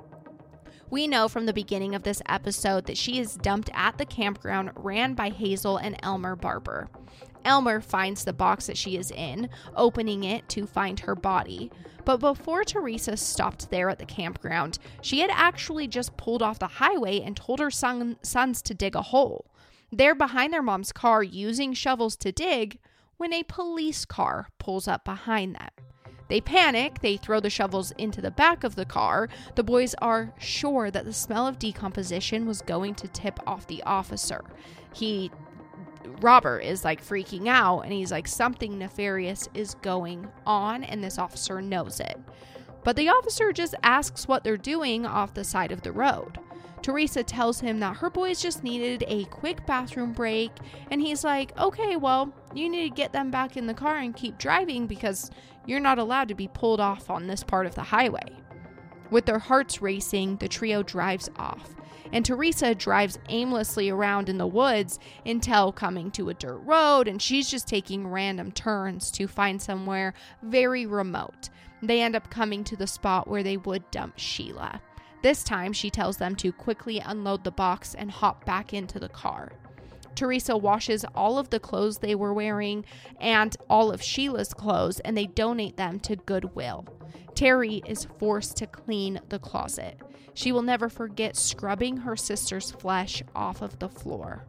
We know from the beginning of this episode that she is dumped at the campground ran by Hazel and Elmer Barber. Elmer finds the box that she is in, opening it to find her body. But before Teresa stopped there at the campground, she had actually just pulled off the highway and told her son, sons to dig a hole. They're behind their mom's car using shovels to dig when a police car pulls up behind them. They panic, they throw the shovels into the back of the car. The boys are sure that the smell of decomposition was going to tip off the officer. He, Robert, is like freaking out, and he's like, something nefarious is going on, and this officer knows it. But the officer just asks what they're doing off the side of the road. Teresa tells him that her boys just needed a quick bathroom break, and he's like, okay, well, you need to get them back in the car and keep driving because you're not allowed to be pulled off on this part of the highway. With their hearts racing, the trio drives off, and Teresa drives aimlessly around in the woods until coming to a dirt road, and she's just taking random turns to find somewhere very remote. They end up coming to the spot where they would dump Sheila. This time, she tells them to quickly unload the box and hop back into the car. Teresa washes all of the clothes they were wearing and all of Sheila's clothes, and they donate them to Goodwill. Terry is forced to clean the closet. She will never forget scrubbing her sister's flesh off of the floor.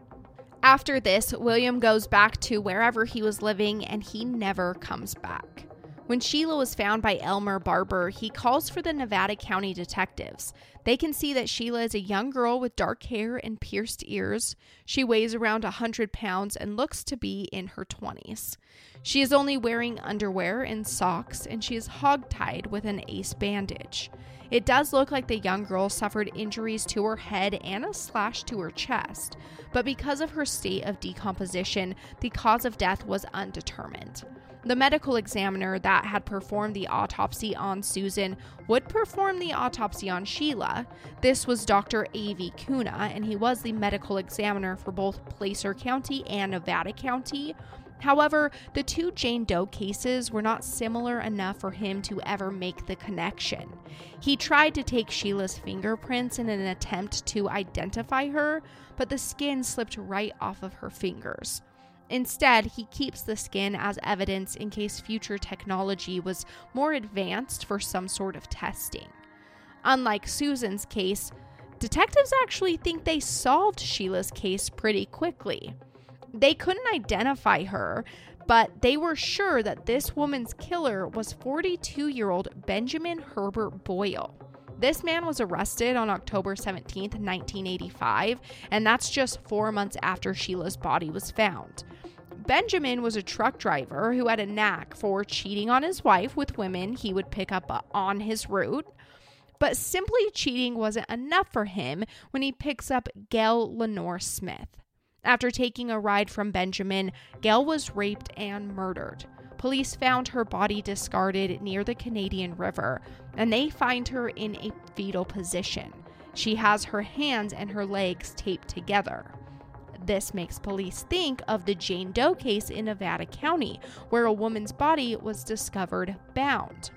After this, William goes back to wherever he was living and he never comes back. When Sheila was found by Elmer Barber, he calls for the Nevada County detectives. They can see that Sheila is a young girl with dark hair and pierced ears. She weighs around one hundred pounds and looks to be in her twenties. She is only wearing underwear and socks, and she is hogtied with an ace bandage. It does look like the young girl suffered injuries to her head and a slash to her chest, but because of her state of decomposition, the cause of death was undetermined. The medical examiner that had performed the autopsy on Susan would perform the autopsy on Sheila. This was Doctor A V Kuna, and he was the medical examiner for both Placer County and Nevada County. However, the two Jane Doe cases were not similar enough for him to ever make the connection. He tried to take Sheila's fingerprints in an attempt to identify her, but the skin slipped right off of her fingers. Instead, he keeps the skin as evidence in case future technology was more advanced for some sort of testing. Unlike Susan's case, detectives actually think they solved Sheila's case pretty quickly. They couldn't identify her, but they were sure that this woman's killer was forty-two-year-old Benjamin Herbert Boyle. This man was arrested on October seventeenth, nineteen eighty-five, and that's just four months after Sheila's body was found. Benjamin was a truck driver who had a knack for cheating on his wife with women he would pick up on his route. But simply cheating wasn't enough for him when he picks up Gail Lenore Smith. After taking a ride from Benjamin, Gail was raped and murdered. Police found her body discarded near the Canadian River, and they find her in a fetal position. She has her hands and her legs taped together. This makes police think of the Jane Doe case in Nevada County, where a woman's body was discovered bound.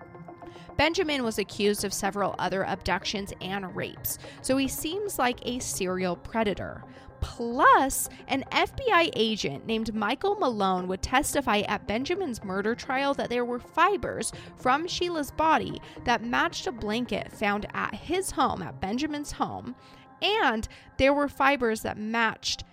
Benjamin was accused of several other abductions and rapes, so he seems like a serial predator. Plus, an F B I agent named Michael Malone would testify at Benjamin's murder trial that there were fibers from Sheila's body that matched a blanket found at his home, at Benjamin's home, and there were fibers that matched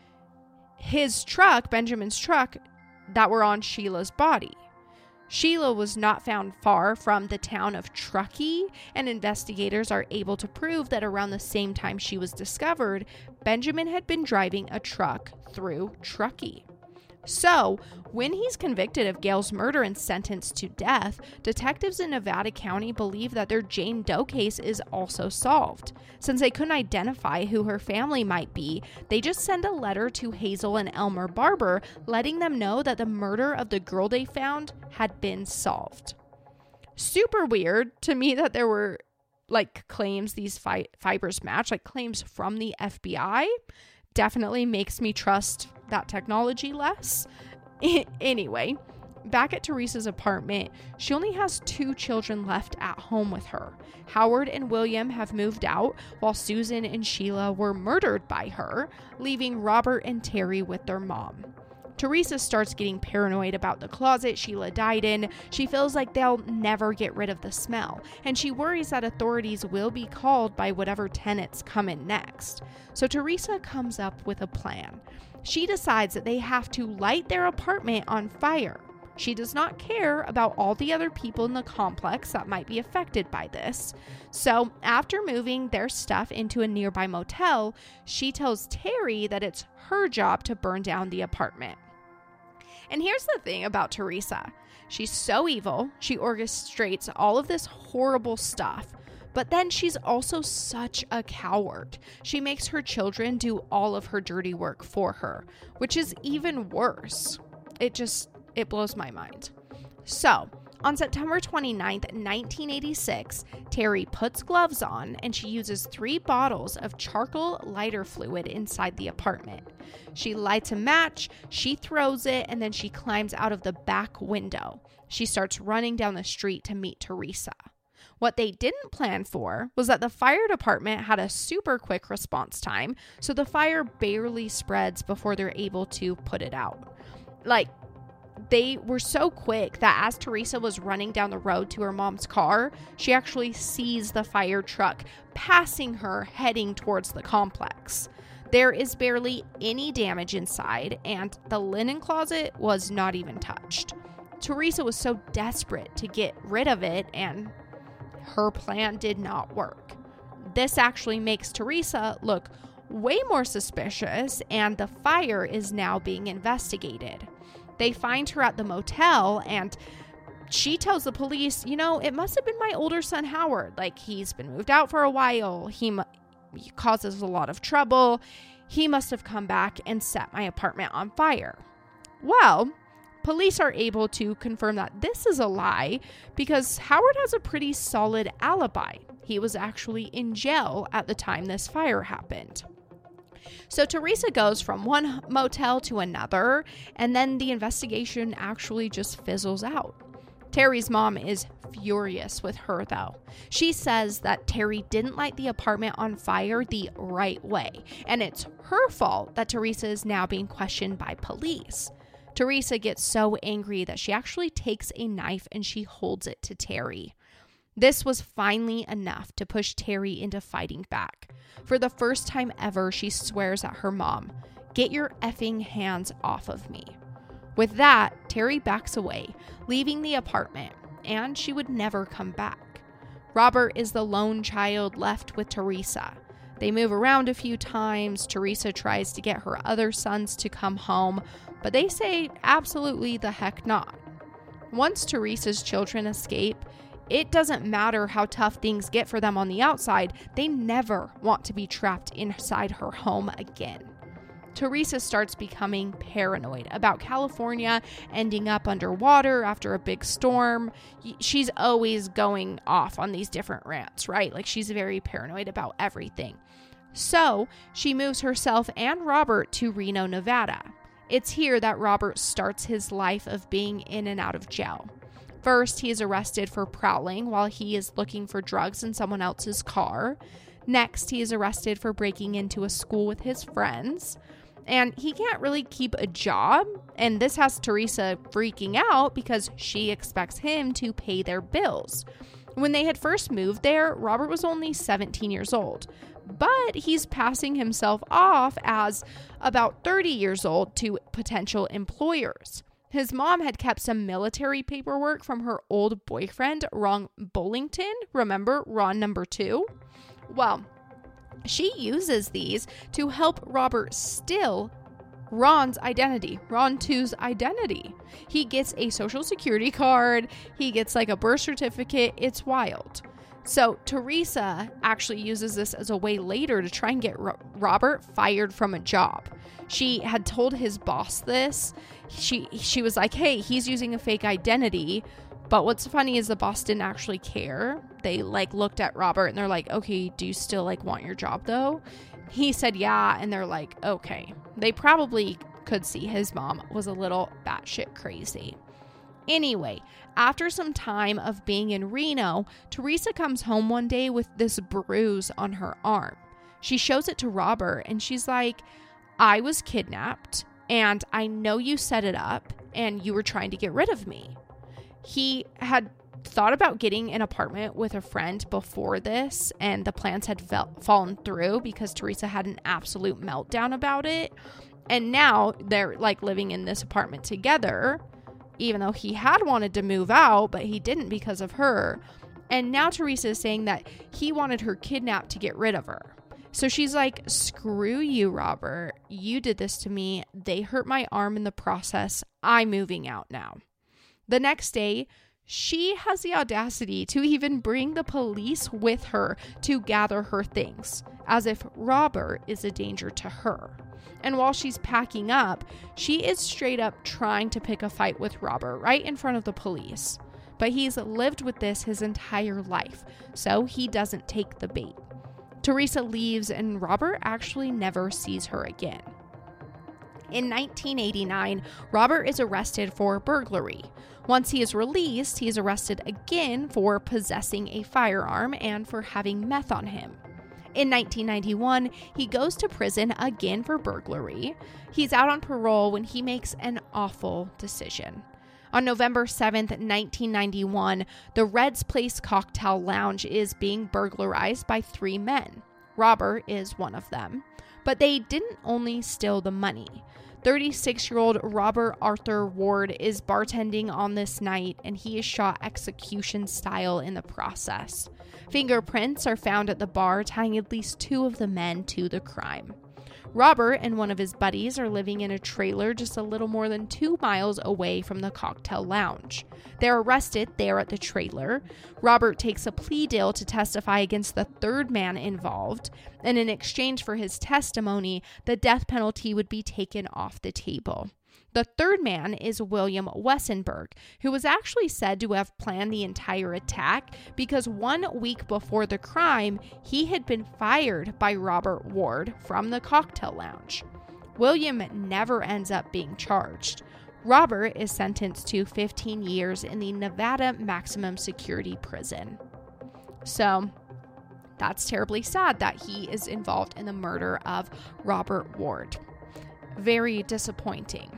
his truck, Benjamin's truck, that were on Sheila's body. Sheila was not found far from the town of Truckee, and investigators are able to prove that around the same time she was discovered, Benjamin had been driving a truck through Truckee. So, when he's convicted of Gail's murder and sentenced to death, detectives in Nevada County believe that their Jane Doe case is also solved. Since they couldn't identify who her family might be, they just send a letter to Hazel and Elmer Barber, letting them know that the murder of the girl they found had been solved. Super weird to me that there were, like, claims these fi- fibers match, like claims from the F B I. Definitely makes me trust that technology less. Anyway, back at Teresa's apartment, she only has two children left at home with her. Howard and William have moved out, while Susan and Sheila were murdered by her, leaving Robert and Terry with their mom. Teresa starts getting paranoid about the closet Sheila died in. She feels like they'll never get rid of the smell, and she worries that authorities will be called by whatever tenants come in next. So Teresa comes up with a plan. She decides that they have to light their apartment on fire. She does not care about all the other people in the complex that might be affected by this. So after moving their stuff into a nearby motel, she tells Terry that it's her job to burn down the apartment. And here's the thing about Teresa. She's so evil. She orchestrates all of this horrible stuff. But then she's also such a coward. She makes her children do all of her dirty work for her, which is even worse. It just, it blows my mind. So, on September twenty-ninth, nineteen eighty-six, Terry puts gloves on and she uses three bottles of charcoal lighter fluid inside the apartment. She lights a match, she throws it, and then she climbs out of the back window. She starts running down the street to meet Teresa. What they didn't plan for was that the fire department had a super quick response time, so the fire barely spreads before they're able to put it out. Like, They were so quick that as Teresa was running down the road to her mom's car, she actually sees the fire truck passing her heading towards the complex. There is barely any damage inside, and the linen closet was not even touched. Teresa was so desperate to get rid of it, and her plan did not work. This actually makes Teresa look way more suspicious, and the fire is now being investigated. They find her at the motel, and she tells the police, you know, it must have been my older son, Howard. Like, he's been moved out for a while. He, mu- he causes a lot of trouble. He must have come back and set my apartment on fire. Well, police are able to confirm that this is a lie because Howard has a pretty solid alibi. He was actually in jail at the time this fire happened. So Teresa goes from one motel to another, and then the investigation actually just fizzles out. Terry's mom is furious with her, though. She says that Terry didn't light the apartment on fire the right way, and it's her fault that Teresa is now being questioned by police. Teresa gets so angry that she actually takes a knife and she holds it to Terry. This was finally enough to push Terry into fighting back. For the first time ever, she swears at her mom, "Get your effing hands off of me." With that, Terry backs away, leaving the apartment, and she would never come back. Robert is the lone child left with Teresa. They move around a few times. Teresa tries to get her other sons to come home, but they say absolutely the heck not. Once Teresa's children escape, it doesn't matter how tough things get for them on the outside, they never want to be trapped inside her home again. Teresa starts becoming paranoid about California ending up underwater after a big storm. She's always going off on these different rants, right? Like, she's very paranoid about everything. So she moves herself and Robert to Reno, Nevada. It's here that Robert starts his life of being in and out of jail. First, he is arrested for prowling while he is looking for drugs in someone else's car. Next, he is arrested for breaking into a school with his friends. And he can't really keep a job. And this has Teresa freaking out because she expects him to pay their bills. When they had first moved there, Robert was only seventeen years old. But he's passing himself off as about thirty years old to potential employers. His mom had kept some military paperwork from her old boyfriend, Ron Bullington. Remember, Ron number two? Well, she uses these to help Robert steal Ron's identity, Ron two's identity. He gets a social security card. He gets like a birth certificate. It's wild. So Teresa actually uses this as a way later to try and get Ro- Robert fired from a job. She had told his boss this. She she was like, hey, he's using a fake identity. But what's funny is the boss didn't actually care. They like looked at Robert and they're like, okay, do you still like want your job though? He said, yeah. And they're like, okay. They probably could see his mom was a little batshit crazy. Anyway, after some time of being in Reno, Teresa comes home one day with this bruise on her arm. She shows it to Robert and she's like, I was kidnapped and I know you set it up and you were trying to get rid of me. He had thought about getting an apartment with a friend before this, and the plans had fell- fallen through because Teresa had an absolute meltdown about it. And now they're like living in this apartment together, even though he had wanted to move out, but he didn't because of her. And now Teresa is saying that he wanted her kidnapped to get rid of her. So she's like, screw you, Robert. You did this to me. They hurt my arm in the process. I'm moving out now. The next day, she has the audacity to even bring the police with her to gather her things, as if Robert is a danger to her. And while she's packing up, she is straight up trying to pick a fight with Robert right in front of the police. But he's lived with this his entire life, so he doesn't take the bait. Teresa leaves and Robert actually never sees her again. In nineteen eighty-nine, Robert is arrested for burglary. Once he is released, he is arrested again for possessing a firearm and for having meth on him. In nineteen ninety-one, he goes to prison again for burglary. He's out on parole when he makes an awful decision. On November seventh, nineteen ninety-one, the Red's Place Cocktail Lounge is being burglarized by three men. Robert is one of them. But they didn't only steal the money. thirty-six-year-old Robert Arthur Ward is bartending on this night, and he is shot execution style in the process. Fingerprints are found at the bar tying at least two of the men to the crime. Robert and one of his buddies are living in a trailer just a little more than two miles away from the cocktail lounge. They're arrested there at the trailer. Robert takes a plea deal to testify against the third man involved, and in exchange for his testimony, the death penalty would be taken off the table. The third man is William Wessenberg, who was actually said to have planned the entire attack because one week before the crime, he had been fired by Robert Ward from the cocktail lounge. William never ends up being charged. Robert is sentenced to fifteen years in the Nevada Maximum Security Prison. So, that's terribly sad that he is involved in the murder of Robert Ward. Very disappointing.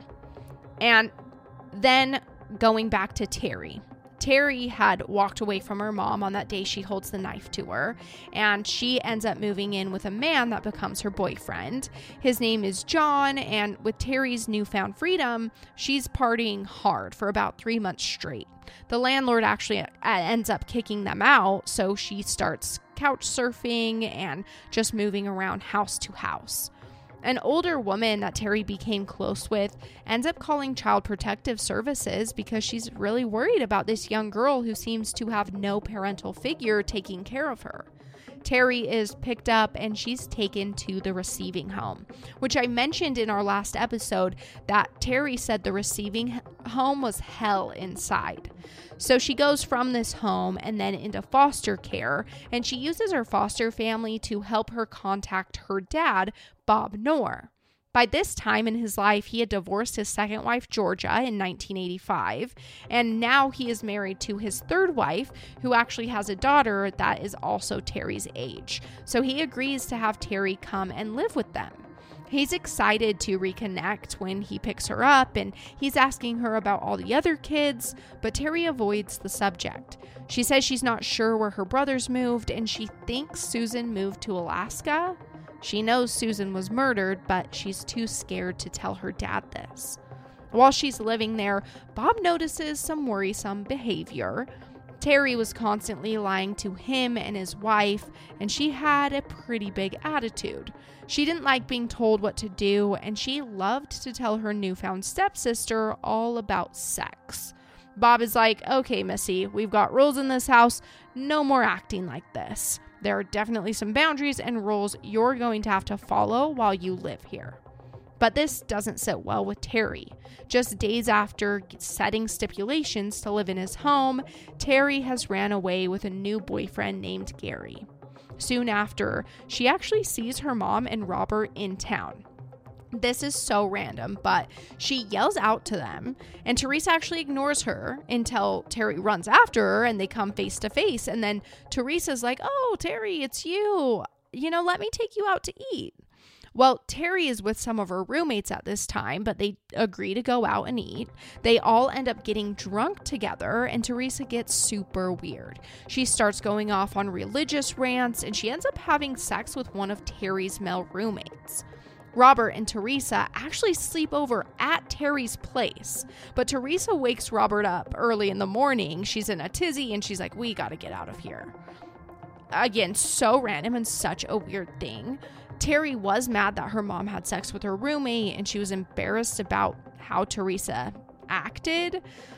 And then going back to Terry. Terry had walked away from her mom on that day she holds the knife to her, and she ends up moving in with a man that becomes her boyfriend. His name is John, and with Terry's newfound freedom, she's partying hard for about three months straight. The landlord actually ends up kicking them out, so she starts couch surfing and just moving around house to house. An older woman that Terry became close with ends up calling Child Protective Services because she's really worried about this young girl who seems to have no parental figure taking care of her. Terry is picked up and she's taken to the receiving home, which I mentioned in our last episode that Terry said the receiving home was hell inside. So she goes from this home and then into foster care, and she uses her foster family to help her contact her dad, Bob Knorr. By this time in his life, he had divorced his second wife, Georgia, in nineteen eighty-five, and now he is married to his third wife, who actually has a daughter that is also Terry's age. So he agrees to have Terry come and live with them. He's excited to reconnect when he picks her up, and he's asking her about all the other kids, but Terry avoids the subject. She says she's not sure where her brothers moved, and she thinks Susan moved to Alaska. She knows Susan was murdered, but she's too scared to tell her dad this. While she's living there, Bob notices some worrisome behavior. Terry was constantly lying to him and his wife, and she had a pretty big attitude. She didn't like being told what to do, and she loved to tell her newfound stepsister all about sex. Bob is like, okay, Missy, we've got rules in this house. No more acting like this. There are definitely some boundaries and rules you're going to have to follow while you live here. But this doesn't sit well with Terry. Just days after setting stipulations to live in his home, Terry has ran away with a new boyfriend named Gary. Soon after, she actually sees her mom and Robert in town. This is so random, but she yells out to them, and Teresa actually ignores her until Terry runs after her and they come face to face. And then Teresa's like, oh, Terry, it's you. You know, let me take you out to eat. Well, Terry is with some of her roommates at this time, but they agree to go out and eat. They all end up getting drunk together, and Teresa gets super weird. She starts going off on religious rants, and she ends up having sex with one of Terry's male roommates. Robert and Teresa actually sleep over at Terry's place, but Teresa wakes Robert up early in the morning. She's in a tizzy, and she's like, we gotta get out of here. Again, so random and such a weird thing. Terry was mad that her mom had sex with her roommate, and she was embarrassed about how Teresa acted.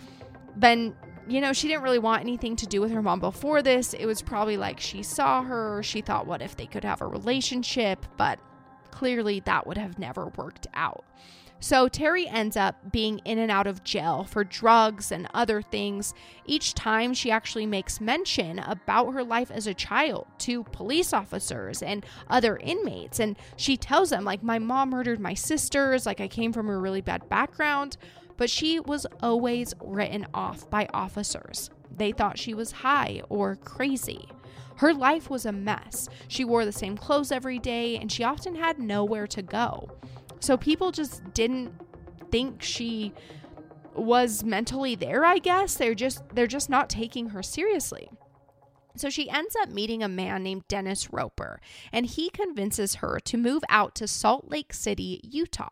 Then, you know, she didn't really want anything to do with her mom before this. It was probably like she saw her, she thought, what if they could have a relationship? But clearly that would have never worked out. So Terry ends up being in and out of jail for drugs and other things. Each time she actually makes mention about her life as a child to police officers and other inmates. And she tells them, like, my mom murdered my sisters, like I came from a really bad background. But she was always written off by officers. They thought she was high or crazy. Her life was a mess. She wore the same clothes every day, and she often had nowhere to go. So people just didn't think she was mentally there, I guess. They're just they're just not taking her seriously. So she ends up meeting a man named Dennis Roper, and he convinces her to move out to Salt Lake City, Utah.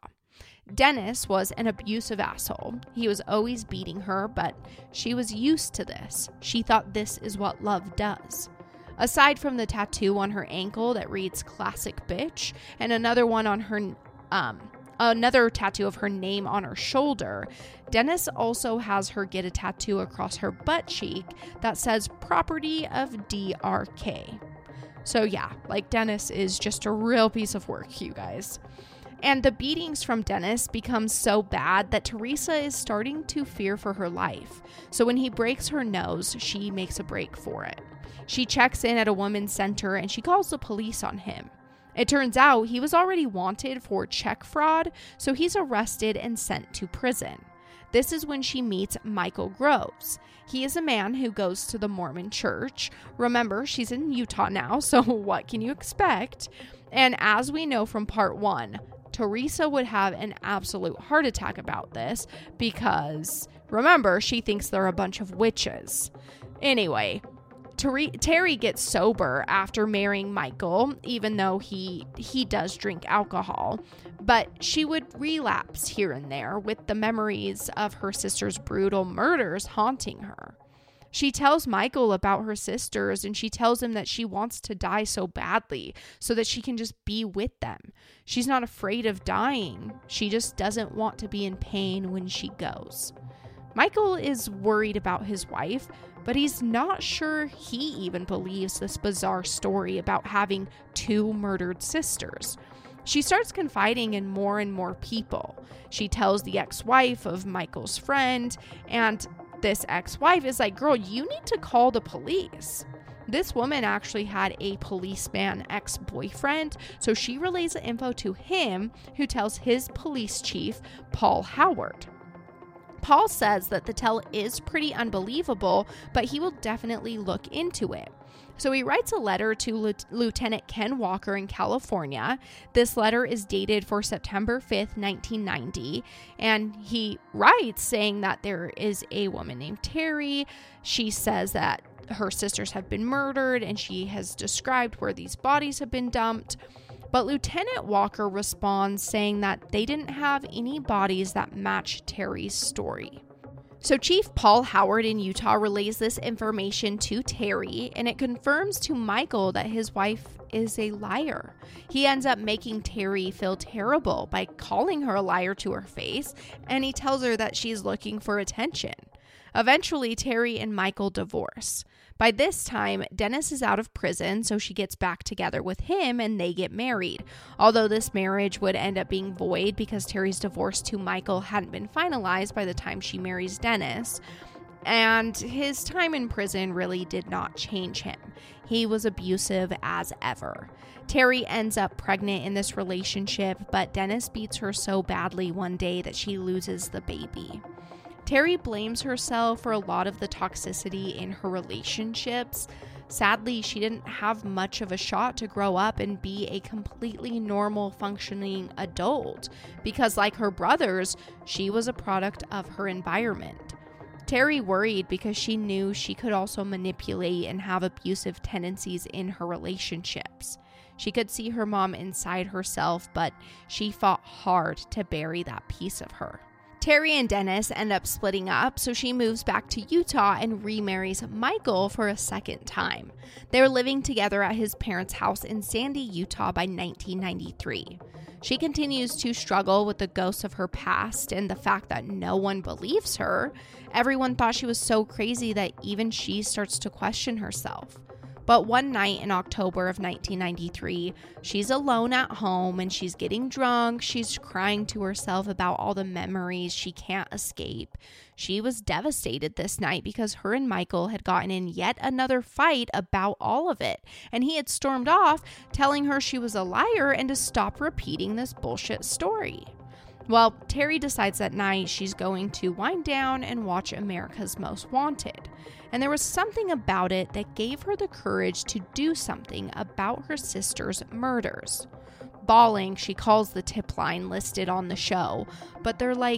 Dennis was an abusive asshole. He was always beating her, but she was used to this. She thought this is what love does. Aside from the tattoo on her ankle that reads "classic bitch" and another one on her um another tattoo of her name on her shoulder, Dennis also has her get a tattoo across her butt cheek that says "property of D R K." So yeah, like Dennis is just a real piece of work, you guys. And the beatings from Dennis become so bad that Teresa is starting to fear for her life. So when he breaks her nose, she makes a break for it. She checks in at a women's center and she calls the police on him. It turns out he was already wanted for check fraud, so he's arrested and sent to prison. This is when she meets Michael Groves. He is a man who goes to the Mormon church. Remember, she's in Utah now, so what can you expect? And as we know from part one, Teresa would have an absolute heart attack about this because, remember, she thinks they're a bunch of witches. Anyway, Ter- Terry gets sober after marrying Michael, even though he he does drink alcohol, but she would relapse here and there with the memories of her sister's brutal murders haunting her. She tells Michael about her sisters, and she tells him that she wants to die so badly so that she can just be with them. She's not afraid of dying. She just doesn't want to be in pain when she goes. Michael is worried about his wife, but he's not sure he even believes this bizarre story about having two murdered sisters. She starts confiding in more and more people. She tells the ex-wife of Michael's friend, and this ex-wife is like, girl, you need to call the police. This woman actually had a policeman ex-boyfriend, so she relays the info to him, who tells his police chief, Paul Howard. Paul says that the tale is pretty unbelievable, but he will definitely look into it. So he writes a letter to Lieutenant Lieutenant Ken Walker in California. This letter is dated for September fifth, nineteen ninety, and he writes saying that there is a woman named Terry. She says that her sisters have been murdered, and she has described where these bodies have been dumped. But Lieutenant Walker responds saying that they didn't have any bodies that match Terry's story. So Chief Paul Howard in Utah relays this information to Terry, and it confirms to Michael that his wife is a liar. He ends up making Terry feel terrible by calling her a liar to her face, and he tells her that she's looking for attention. Eventually, Terry and Michael divorce. By this time, Dennis is out of prison, so she gets back together with him and they get married. Although this marriage would end up being void because Terry's divorce to Michael hadn't been finalized by the time she marries Dennis. And his time in prison really did not change him. He was abusive as ever. Terry ends up pregnant in this relationship, but Dennis beats her so badly one day that she loses the baby. Terry blames herself for a lot of the toxicity in her relationships. Sadly, she didn't have much of a shot to grow up and be a completely normal functioning adult because, like her brothers, she was a product of her environment. Terry worried because she knew she could also manipulate and have abusive tendencies in her relationships. She could see her mom inside herself, but she fought hard to bury that piece of her. Terry and Dennis end up splitting up, so she moves back to Utah and remarries Michael for a second time. They're living together at his parents' house in Sandy, Utah by nineteen ninety-three. She continues to struggle with the ghosts of her past and the fact that no one believes her. Everyone thought she was so crazy that even she starts to question herself. But one night in October of nineteen ninety-three, she's alone at home and she's getting drunk. She's crying to herself about all the memories she can't escape. She was devastated this night because her and Michael had gotten in yet another fight about all of it. And he had stormed off, telling her she was a liar and to stop repeating this bullshit story. Well, Terry decides that night she's going to wind down and watch America's Most Wanted. And there was something about it that gave her the courage to do something about her sister's murders. Bawling, she calls the tip line listed on the show, but they're like,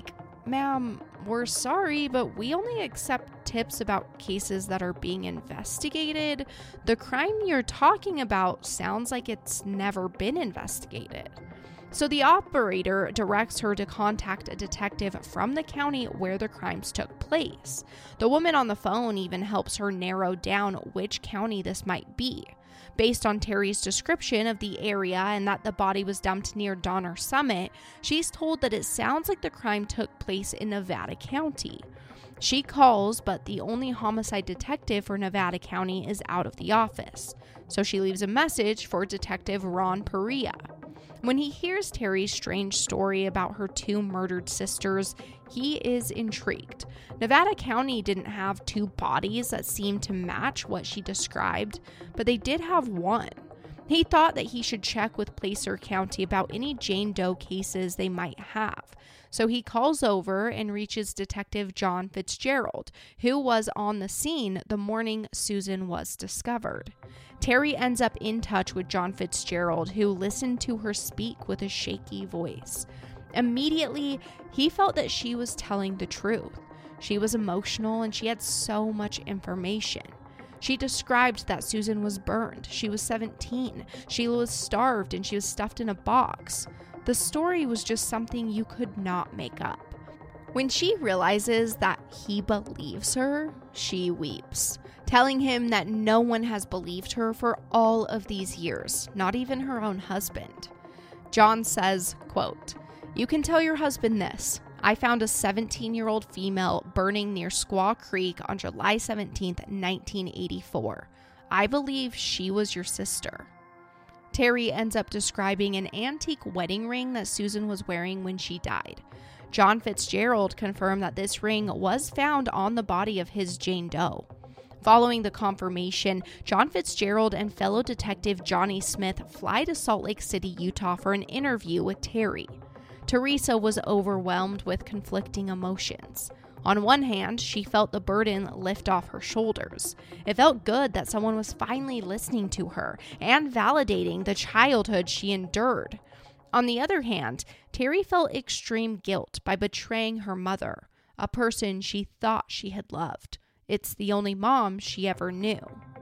"Ma'am, we're sorry, but we only accept tips about cases that are being investigated. The crime you're talking about sounds like it's never been investigated." So the operator directs her to contact a detective from the county where the crimes took place. The woman on the phone even helps her narrow down which county this might be. Based on Terry's description of the area and that the body was dumped near Donner Summit, she's told that it sounds like the crime took place in Nevada County. She calls, but the only homicide detective for Nevada County is out of the office. So she leaves a message for Detective Ron Perea. When he hears Terry's strange story about her two murdered sisters, he is intrigued. Nevada County didn't have two bodies that seemed to match what she described, but they did have one. He thought that he should check with Placer County about any Jane Doe cases they might have. So he calls over and reaches Detective John Fitzgerald, who was on the scene the morning Susan was discovered. Terry ends up in touch with John Fitzgerald, who listened to her speak with a shaky voice. Immediately, he felt that she was telling the truth. She was emotional and she had so much information. She described that Susan was burned. She was seventeen. Sheila was starved and she was stuffed in a box. The story was just something you could not make up. When she realizes that he believes her, she weeps, telling him that no one has believed her for all of these years, not even her own husband. John says, quote, "You can tell your husband this. I found a seventeen-year-old female burning near Squaw Creek on July seventeenth, nineteen eighty-four. I believe she was your sister." Terry ends up describing an antique wedding ring that Susan was wearing when she died. John Fitzgerald confirmed that this ring was found on the body of his Jane Doe. Following the confirmation, John Fitzgerald and fellow detective Johnny Smith fly to Salt Lake City, Utah for an interview with Terry. Teresa was overwhelmed with conflicting emotions. On one hand, she felt the burden lift off her shoulders. It felt good that someone was finally listening to her and validating the childhood she endured. On the other hand, Terry felt extreme guilt by betraying her mother, a person she thought she had loved. It's the only mom she ever knew.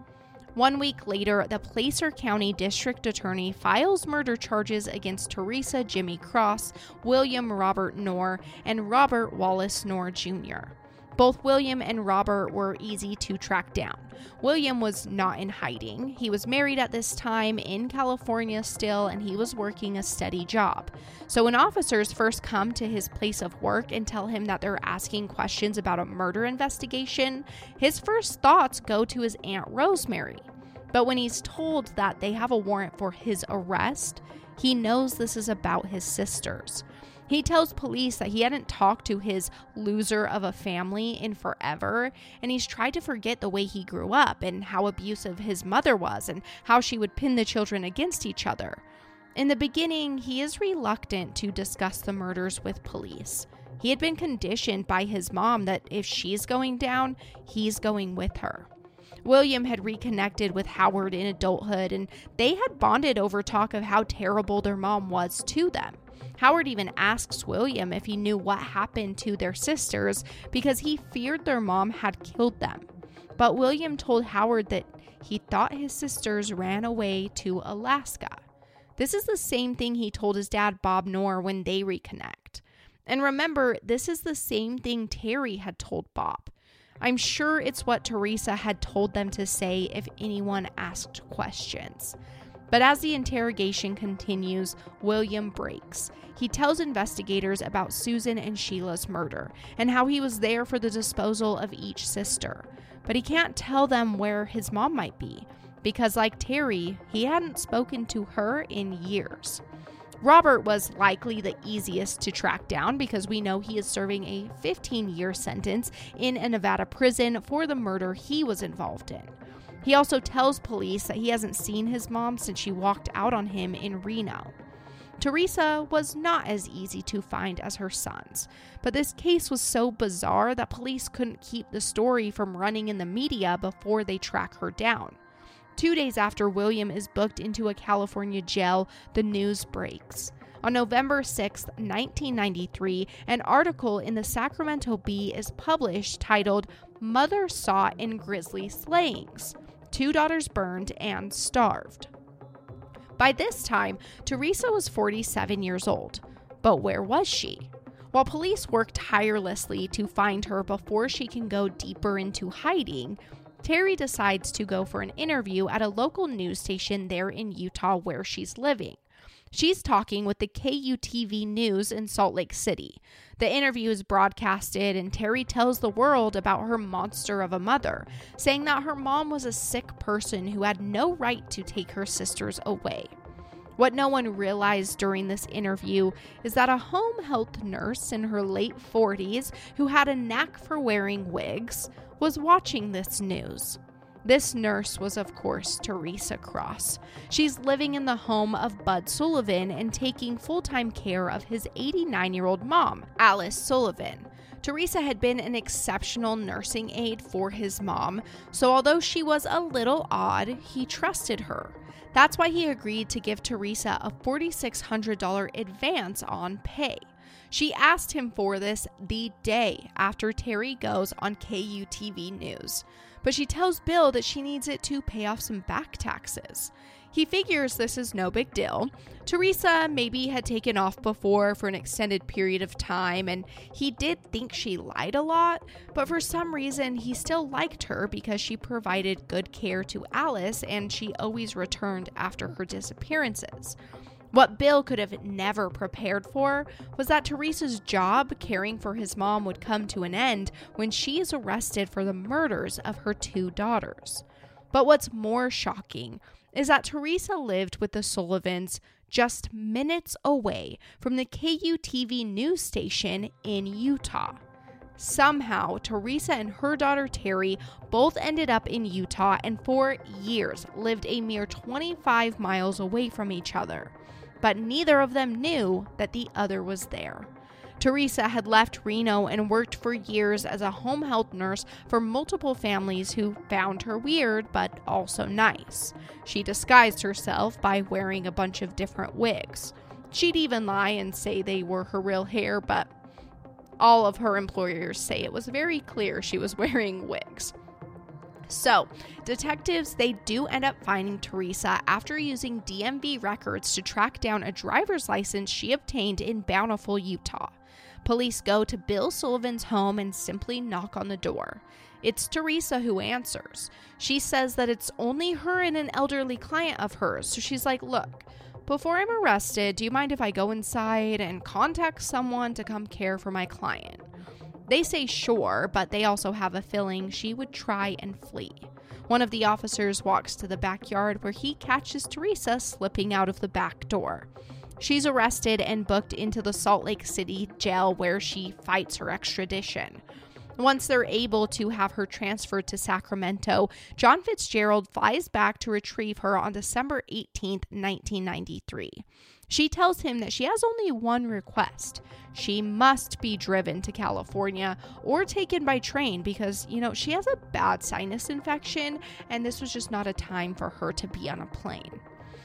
One week later, the Placer County District Attorney files murder charges against Teresa Jimmy Cross, William Robert Knorr, and Robert Wallace Knorr Junior Both William and Robert were easy to track down. William was not in hiding. He was married at this time in California still, and he was working a steady job. So when officers first come to his place of work and tell him that they're asking questions about a murder investigation, his first thoughts go to his Aunt Rosemary. But when he's told that they have a warrant for his arrest, he knows this is about his sisters. He tells police that he hadn't talked to his loser of a family in forever, and he's tried to forget the way he grew up and how abusive his mother was and how she would pin the children against each other. In the beginning, he is reluctant to discuss the murders with police. He had been conditioned by his mom that if she's going down, he's going with her. William had reconnected with Howard in adulthood, and they had bonded over talk of how terrible their mom was to them. Howard even asks William if he knew what happened to their sisters because he feared their mom had killed them. But William told Howard that he thought his sisters ran away to Alaska. This is the same thing he told his dad, Bob Knorr, when they reconnect. And remember, this is the same thing Terry had told Bob. I'm sure it's what Teresa had told them to say if anyone asked questions. But as the interrogation continues, William breaks. He tells investigators about Susan and Sheila's murder and how he was there for the disposal of each sister. But he can't tell them where his mom might be because, like Terry, he hadn't spoken to her in years. Robert was likely the easiest to track down because we know he is serving a fifteen-year sentence in a Nevada prison for the murder he was involved in. He also tells police that he hasn't seen his mom since she walked out on him in Reno. Teresa was not as easy to find as her sons, but this case was so bizarre that police couldn't keep the story from running in the media before they track her down. Two days after William is booked into a California jail, the news breaks. On November sixth, nineteen ninety-three, an article in the Sacramento Bee is published titled "Mother Sought in Grisly Slayings. Two Daughters Burned and Starved." By this time, Teresa was forty-seven years old. But where was she? While police worked tirelessly to find her before she can go deeper into hiding, Terry decides to go for an interview at a local news station there in Utah where she's living. She's talking with the K U T V News in Salt Lake City. The interview is broadcasted, and Terry tells the world about her monster of a mother, saying that her mom was a sick person who had no right to take her sisters away. What no one realized during this interview is that a home health nurse in her late forties who had a knack for wearing wigs was watching this news. This nurse was, of course, Teresa Cross. She's living in the home of Bud Sullivan and taking full-time care of his eighty-nine-year-old mom, Alice Sullivan. Teresa had been an exceptional nursing aide for his mom, so although she was a little odd, he trusted her. That's why he agreed to give Teresa a four thousand six hundred dollars advance on pay. She asked him for this the day after Terry goes on K U T V News, but she tells Bill that she needs it to pay off some back taxes. He figures this is no big deal. Teresa maybe had taken off before for an extended period of time, and he did think she lied a lot, but for some reason he still liked her because she provided good care to Alice and she always returned after her disappearances. What Bill could have never prepared for was that Teresa's job caring for his mom would come to an end when she is arrested for the murders of her two daughters. But what's more shocking is that Teresa lived with the Sullivans just minutes away from the K U T V news station in Utah. Somehow, Teresa and her daughter Terry both ended up in Utah and for years lived a mere twenty-five miles away from each other. But neither of them knew that the other was there. Teresa had left Reno and worked for years as a home health nurse for multiple families who found her weird but also nice. She disguised herself by wearing a bunch of different wigs. She'd even lie and say they were her real hair, but all of her employers say it was very clear she was wearing wigs. So, detectives, they do end up finding Teresa after using D M V records to track down a driver's license she obtained in Bountiful, Utah. Police go to Bill Sullivan's home and simply knock on the door. It's Teresa who answers. She says that it's only her and an elderly client of hers, so she's like, "Look, before I'm arrested, do you mind if I go inside and contact someone to come care for my client?" They say sure, but they also have a feeling she would try and flee. One of the officers walks to the backyard where he catches Teresa slipping out of the back door. She's arrested and booked into the Salt Lake City jail where she fights her extradition. Once they're able to have her transferred to Sacramento, John Fitzgerald flies back to retrieve her on December eighteenth, nineteen ninety-three. She tells him that she has only one request. She must be driven to California or taken by train because, you know, she has a bad sinus infection and this was just not a time for her to be on a plane.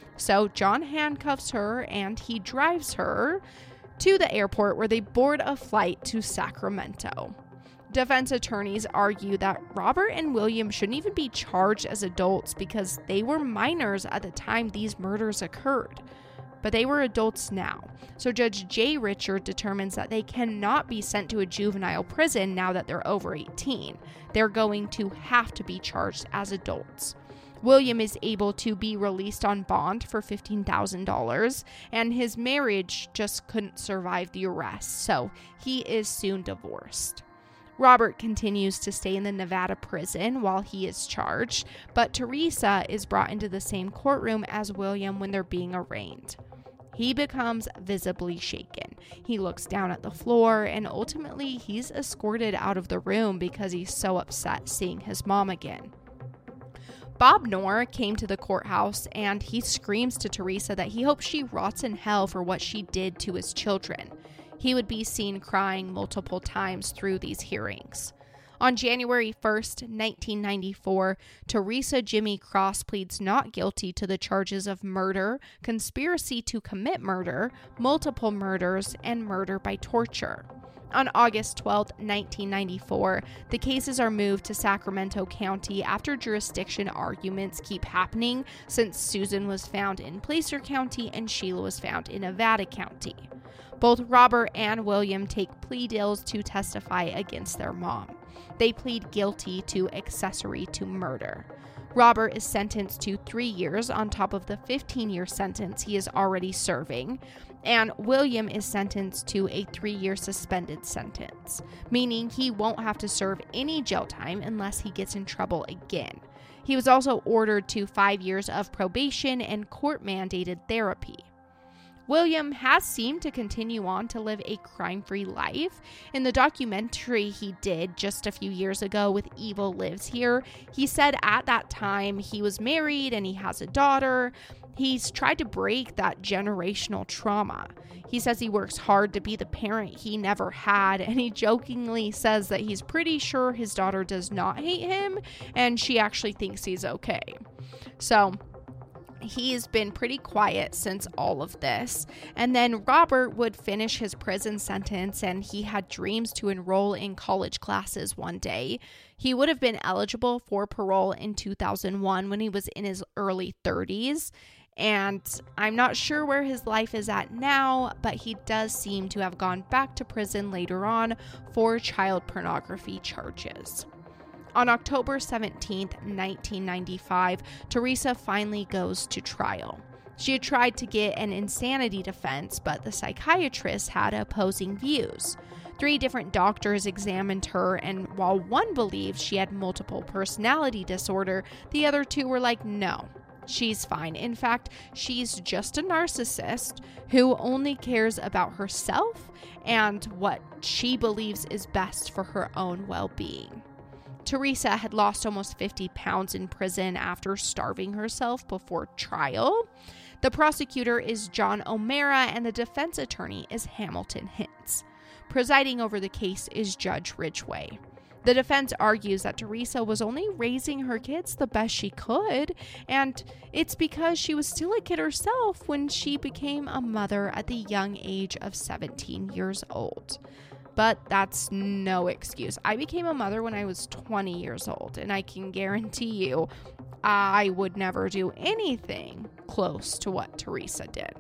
So John handcuffs her and he drives her to the airport where they board a flight to Sacramento. Defense attorneys argue that Robert and William shouldn't even be charged as adults because they were minors at the time these murders occurred. But they were adults now, so Judge Jay Richard determines that they cannot be sent to a juvenile prison now that they're over eighteen. They're going to have to be charged as adults. William is able to be released on bond for fifteen thousand dollars, and his marriage just couldn't survive the arrest, so he is soon divorced. Robert continues to stay in the Nevada prison while he is charged, but Teresa is brought into the same courtroom as William when they're being arraigned. He becomes visibly shaken. He looks down at the floor, and ultimately he's escorted out of the room because he's so upset seeing his mom again. Bob Knorr came to the courthouse and he screams to Teresa that he hopes she rots in hell for what she did to his children. He would be seen crying multiple times through these hearings. On January first, nineteen ninety-four, Teresa Jimmy Cross pleads not guilty to the charges of murder, conspiracy to commit murder, multiple murders, and murder by torture. On August twelfth, nineteen ninety-four, the cases are moved to Sacramento County after jurisdiction arguments keep happening since Susan was found in Placer County and Sheila was found in Nevada County. Both Robert and William take plea deals to testify against their mom. They plead guilty to accessory to murder. Robert is sentenced to three years on top of the fifteen-year sentence he is already serving, and William is sentenced to a three-year suspended sentence, meaning he won't have to serve any jail time unless he gets in trouble again. He was also ordered to five years of probation and court-mandated therapy. William has seemed to continue on to live a crime-free life. In the documentary he did just a few years ago with Evil Lives Here, he said at that time he was married and he has a daughter. He's tried to break that generational trauma. He says he works hard to be the parent he never had, and he jokingly says that he's pretty sure his daughter does not hate him and she actually thinks he's okay. So he's been pretty quiet since all of this. And then Robert would finish his prison sentence and he had dreams to enroll in college classes one day. He would have been eligible for parole in two thousand one when he was in his early thirties. And I'm not sure where his life is at now, but he does seem to have gone back to prison later on for child pornography charges. On October seventeenth, nineteen ninety-five, Teresa finally goes to trial. She had tried to get an insanity defense, but the psychiatrist had opposing views. Three different doctors examined her, and while one believed she had multiple personality disorder, the other two were like, no, she's fine. In fact, she's just a narcissist who only cares about herself and what she believes is best for her own well-being. Teresa had lost almost fifty pounds in prison after starving herself before trial. The prosecutor is John O'Mara and the defense attorney is Hamilton Hintz. Presiding over the case is Judge Ridgway. The defense argues that Teresa was only raising her kids the best she could, and it's because she was still a kid herself when she became a mother at the young age of seventeen years old. But that's no excuse. I became a mother when I was twenty years old, and I can guarantee you I would never do anything close to what Teresa did.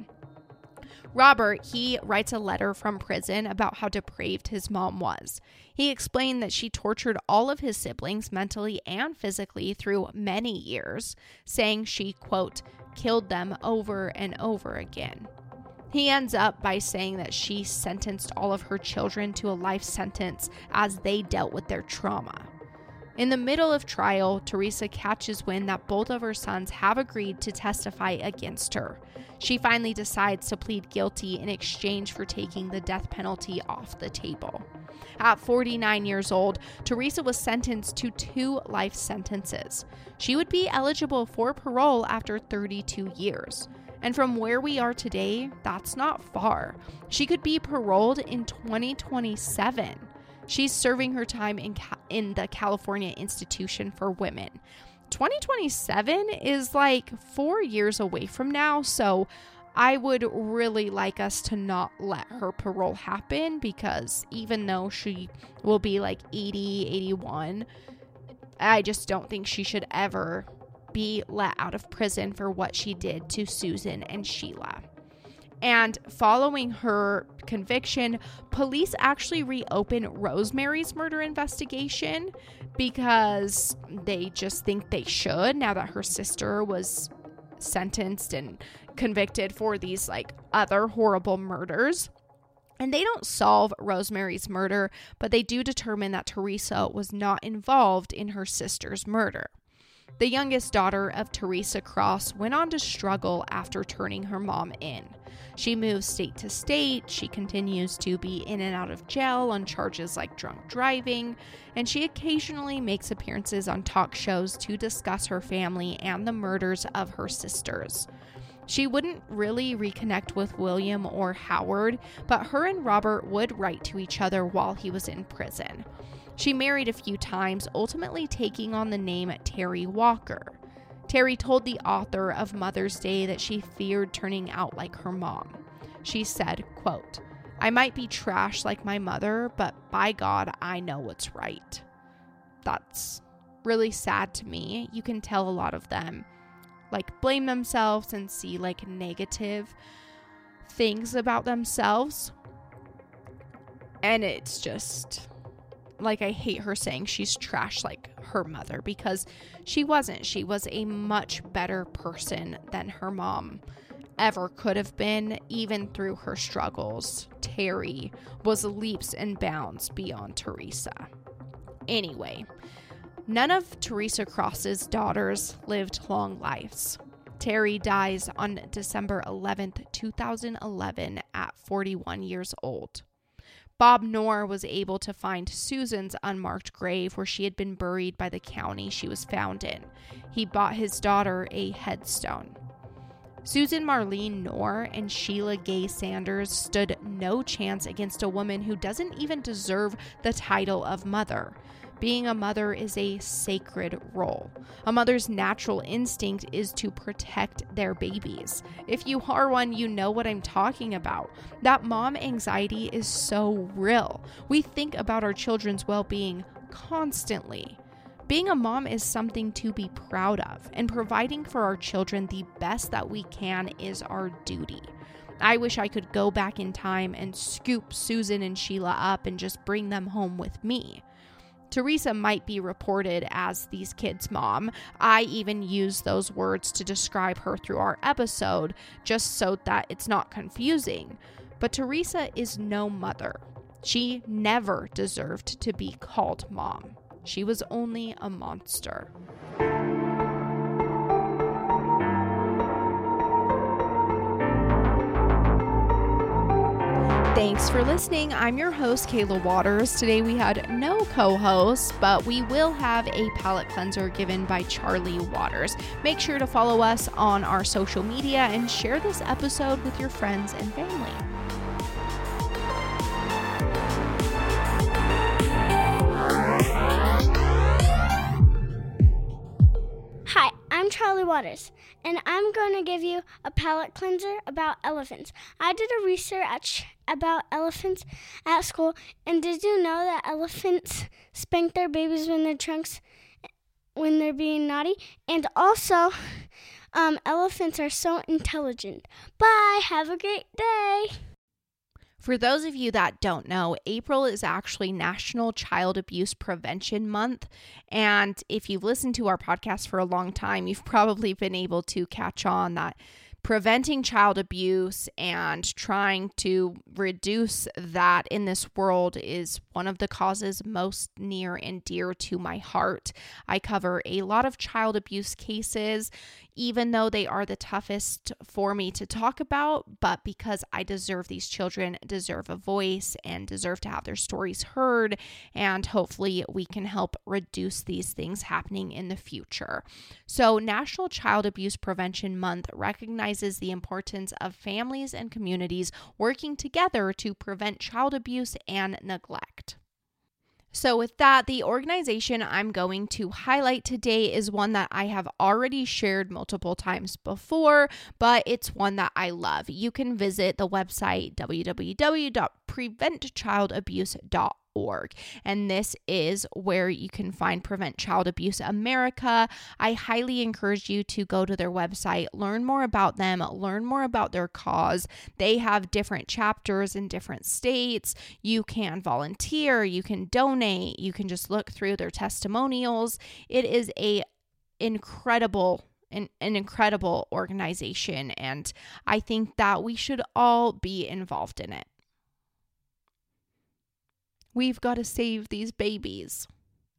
Robert, he writes a letter from prison about how depraved his mom was. He explained that she tortured all of his siblings mentally and physically through many years, saying she, quote, killed them over and over again. He ends up by saying that she sentenced all of her children to a life sentence as they dealt with their trauma. In the middle of trial, Teresa catches wind that both of her sons have agreed to testify against her. She finally decides to plead guilty in exchange for taking the death penalty off the table. At forty-nine years old, Teresa was sentenced to two life sentences. She would be eligible for parole after thirty-two years. And from where we are today, that's not far. She could be paroled in twenty twenty-seven. She's serving her time in Ca- in the California Institution for Women. twenty twenty-seven is like four years away from now, so I would really like us to not let her parole happen, because even though she will be like eighty, eighty-one, I just don't think she should ever be let out of prison for what she did to Susan and Sheila. And following her conviction, police actually reopened Rosemary's murder investigation because they just think they should, now that her sister was sentenced and convicted for these like other horrible murders. And they don't solve Rosemary's murder, but they do determine that Teresa was not involved in her sister's murder. The youngest daughter of Teresa Cross went on to struggle after turning her mom in. She moves state to state, she continues to be in and out of jail on charges like drunk driving, and she occasionally makes appearances on talk shows to discuss her family and the murders of her sisters. She wouldn't really reconnect with William or Howard, but her and Robert would write to each other while he was in prison. She married a few times, ultimately taking on the name Terry Walker. Terry told the author of Mother's Day that she feared turning out like her mom. She said, quote, "I might be trash like my mother, but by God, I know what's right." That's really sad to me. You can tell a lot of them like blame themselves and see like negative things about themselves. And it's just like, I hate her saying she's trash like her mother, because she wasn't. She was a much better person than her mom ever could have been, even through her struggles. Terry was leaps and bounds beyond Teresa. Anyway, none of Teresa Cross's daughters lived long lives. Terry dies on December eleventh, two thousand eleven at forty-one years old. Bob Knorr was able to find Susan's unmarked grave where she had been buried by the county she was found in. He bought his daughter a headstone. Susan Marlene Knorr and Sheila Gay Sanders stood no chance against a woman who doesn't even deserve the title of mother. Being a mother is a sacred role. A mother's natural instinct is to protect their babies. If you are one, you know what I'm talking about. That mom anxiety is so real. We think about our children's well-being constantly. Being a mom is something to be proud of, and providing for our children the best that we can is our duty. I wish I could go back in time and scoop Susan and Sheila up and just bring them home with me. Teresa might be reported as these kids' mom. I even use those words to describe her through our episode, just so that it's not confusing. But Teresa is no mother. She never deserved to be called mom. She was only a monster. Thanks for listening. I'm your host, Kayla Waters. Today we had no co-hosts, but we will have a palate cleanser given by Charlie Waters. Make sure to follow us on our social media and share this episode with your friends and family. Hi, I'm Charlie Waters, and I'm going to give you a palate cleanser about elephants. I did a research about elephants at school, and did you know that elephants spank their babies when they're trunks, when they're being naughty? And also, um, elephants are so intelligent. Bye, have a great day. For those of you that don't know, April is actually National Child Abuse Prevention Month. And if you've listened to our podcast for a long time, you've probably been able to catch on that preventing child abuse and trying to reduce that in this world is one of the causes most near and dear to my heart. I cover a lot of child abuse cases, even though they are the toughest for me to talk about, but because I deserve these children, deserve a voice, and deserve to have their stories heard, and hopefully we can help reduce these things happening in the future. So National Child Abuse Prevention Month recognizes the importance of families and communities working together to prevent child abuse and neglect. So with that, the organization I'm going to highlight today is one that I have already shared multiple times before, but it's one that I love. You can visit the website w w w dot prevent child abuse dot org, and this is where you can find Prevent Child Abuse America. I highly encourage you to go to their website, learn more about them, learn more about their cause. They have different chapters in different states. You can volunteer, you can donate, you can just look through their testimonials. It is a incredible An, an incredible organization, and I think that we should all be involved in it. We've got to save these babies.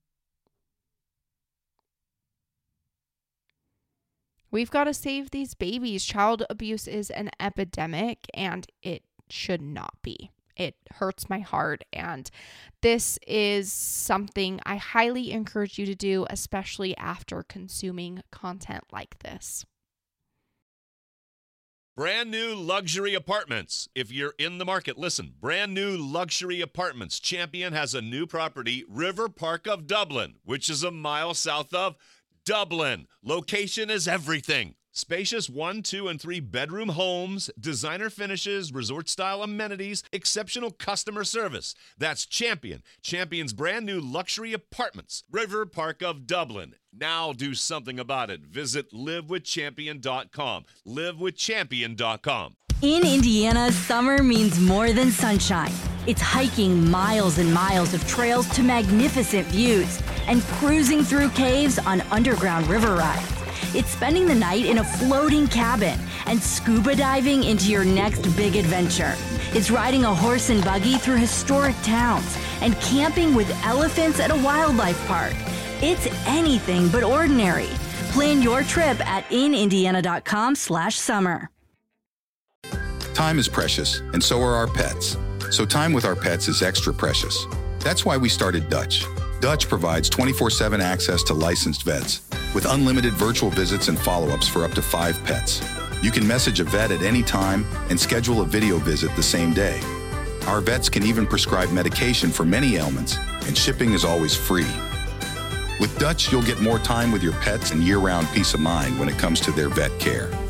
We've got to save these babies. Child abuse is an epidemic, and it should not be. It hurts my heart, and this is something I highly encourage you to do, especially after consuming content like this. Brand new luxury apartments. If you're in the market, listen. Brand new luxury apartments. Champion has a new property, River Park of Dublin, which is a mile south of Dublin. Location is everything. Spacious one, two, and three bedroom homes, designer finishes, resort-style amenities, exceptional customer service. That's Champion. Champion's brand new luxury apartments, River Park of Dublin. Now do something about it. Visit live with champion dot com. live with champion dot com. In Indiana, summer means more than sunshine. It's hiking miles and miles of trails to magnificent views and cruising through caves on underground river rides. It's spending the night in a floating cabin and scuba diving into your next big adventure. It's riding a horse and buggy through historic towns and camping with elephants at a wildlife park. It's anything but ordinary. Plan your trip at in indiana dot com slash summer. Time is precious, and so are our pets. So time with our pets is extra precious. That's why we started Dutch. Dutch provides twenty-four seven access to licensed vets with unlimited virtual visits and follow-ups for up to five pets. You can message a vet at any time and schedule a video visit the same day. Our vets can even prescribe medication for many ailments, and shipping is always free. With Dutch, you'll get more time with your pets and year-round peace of mind when it comes to their vet care.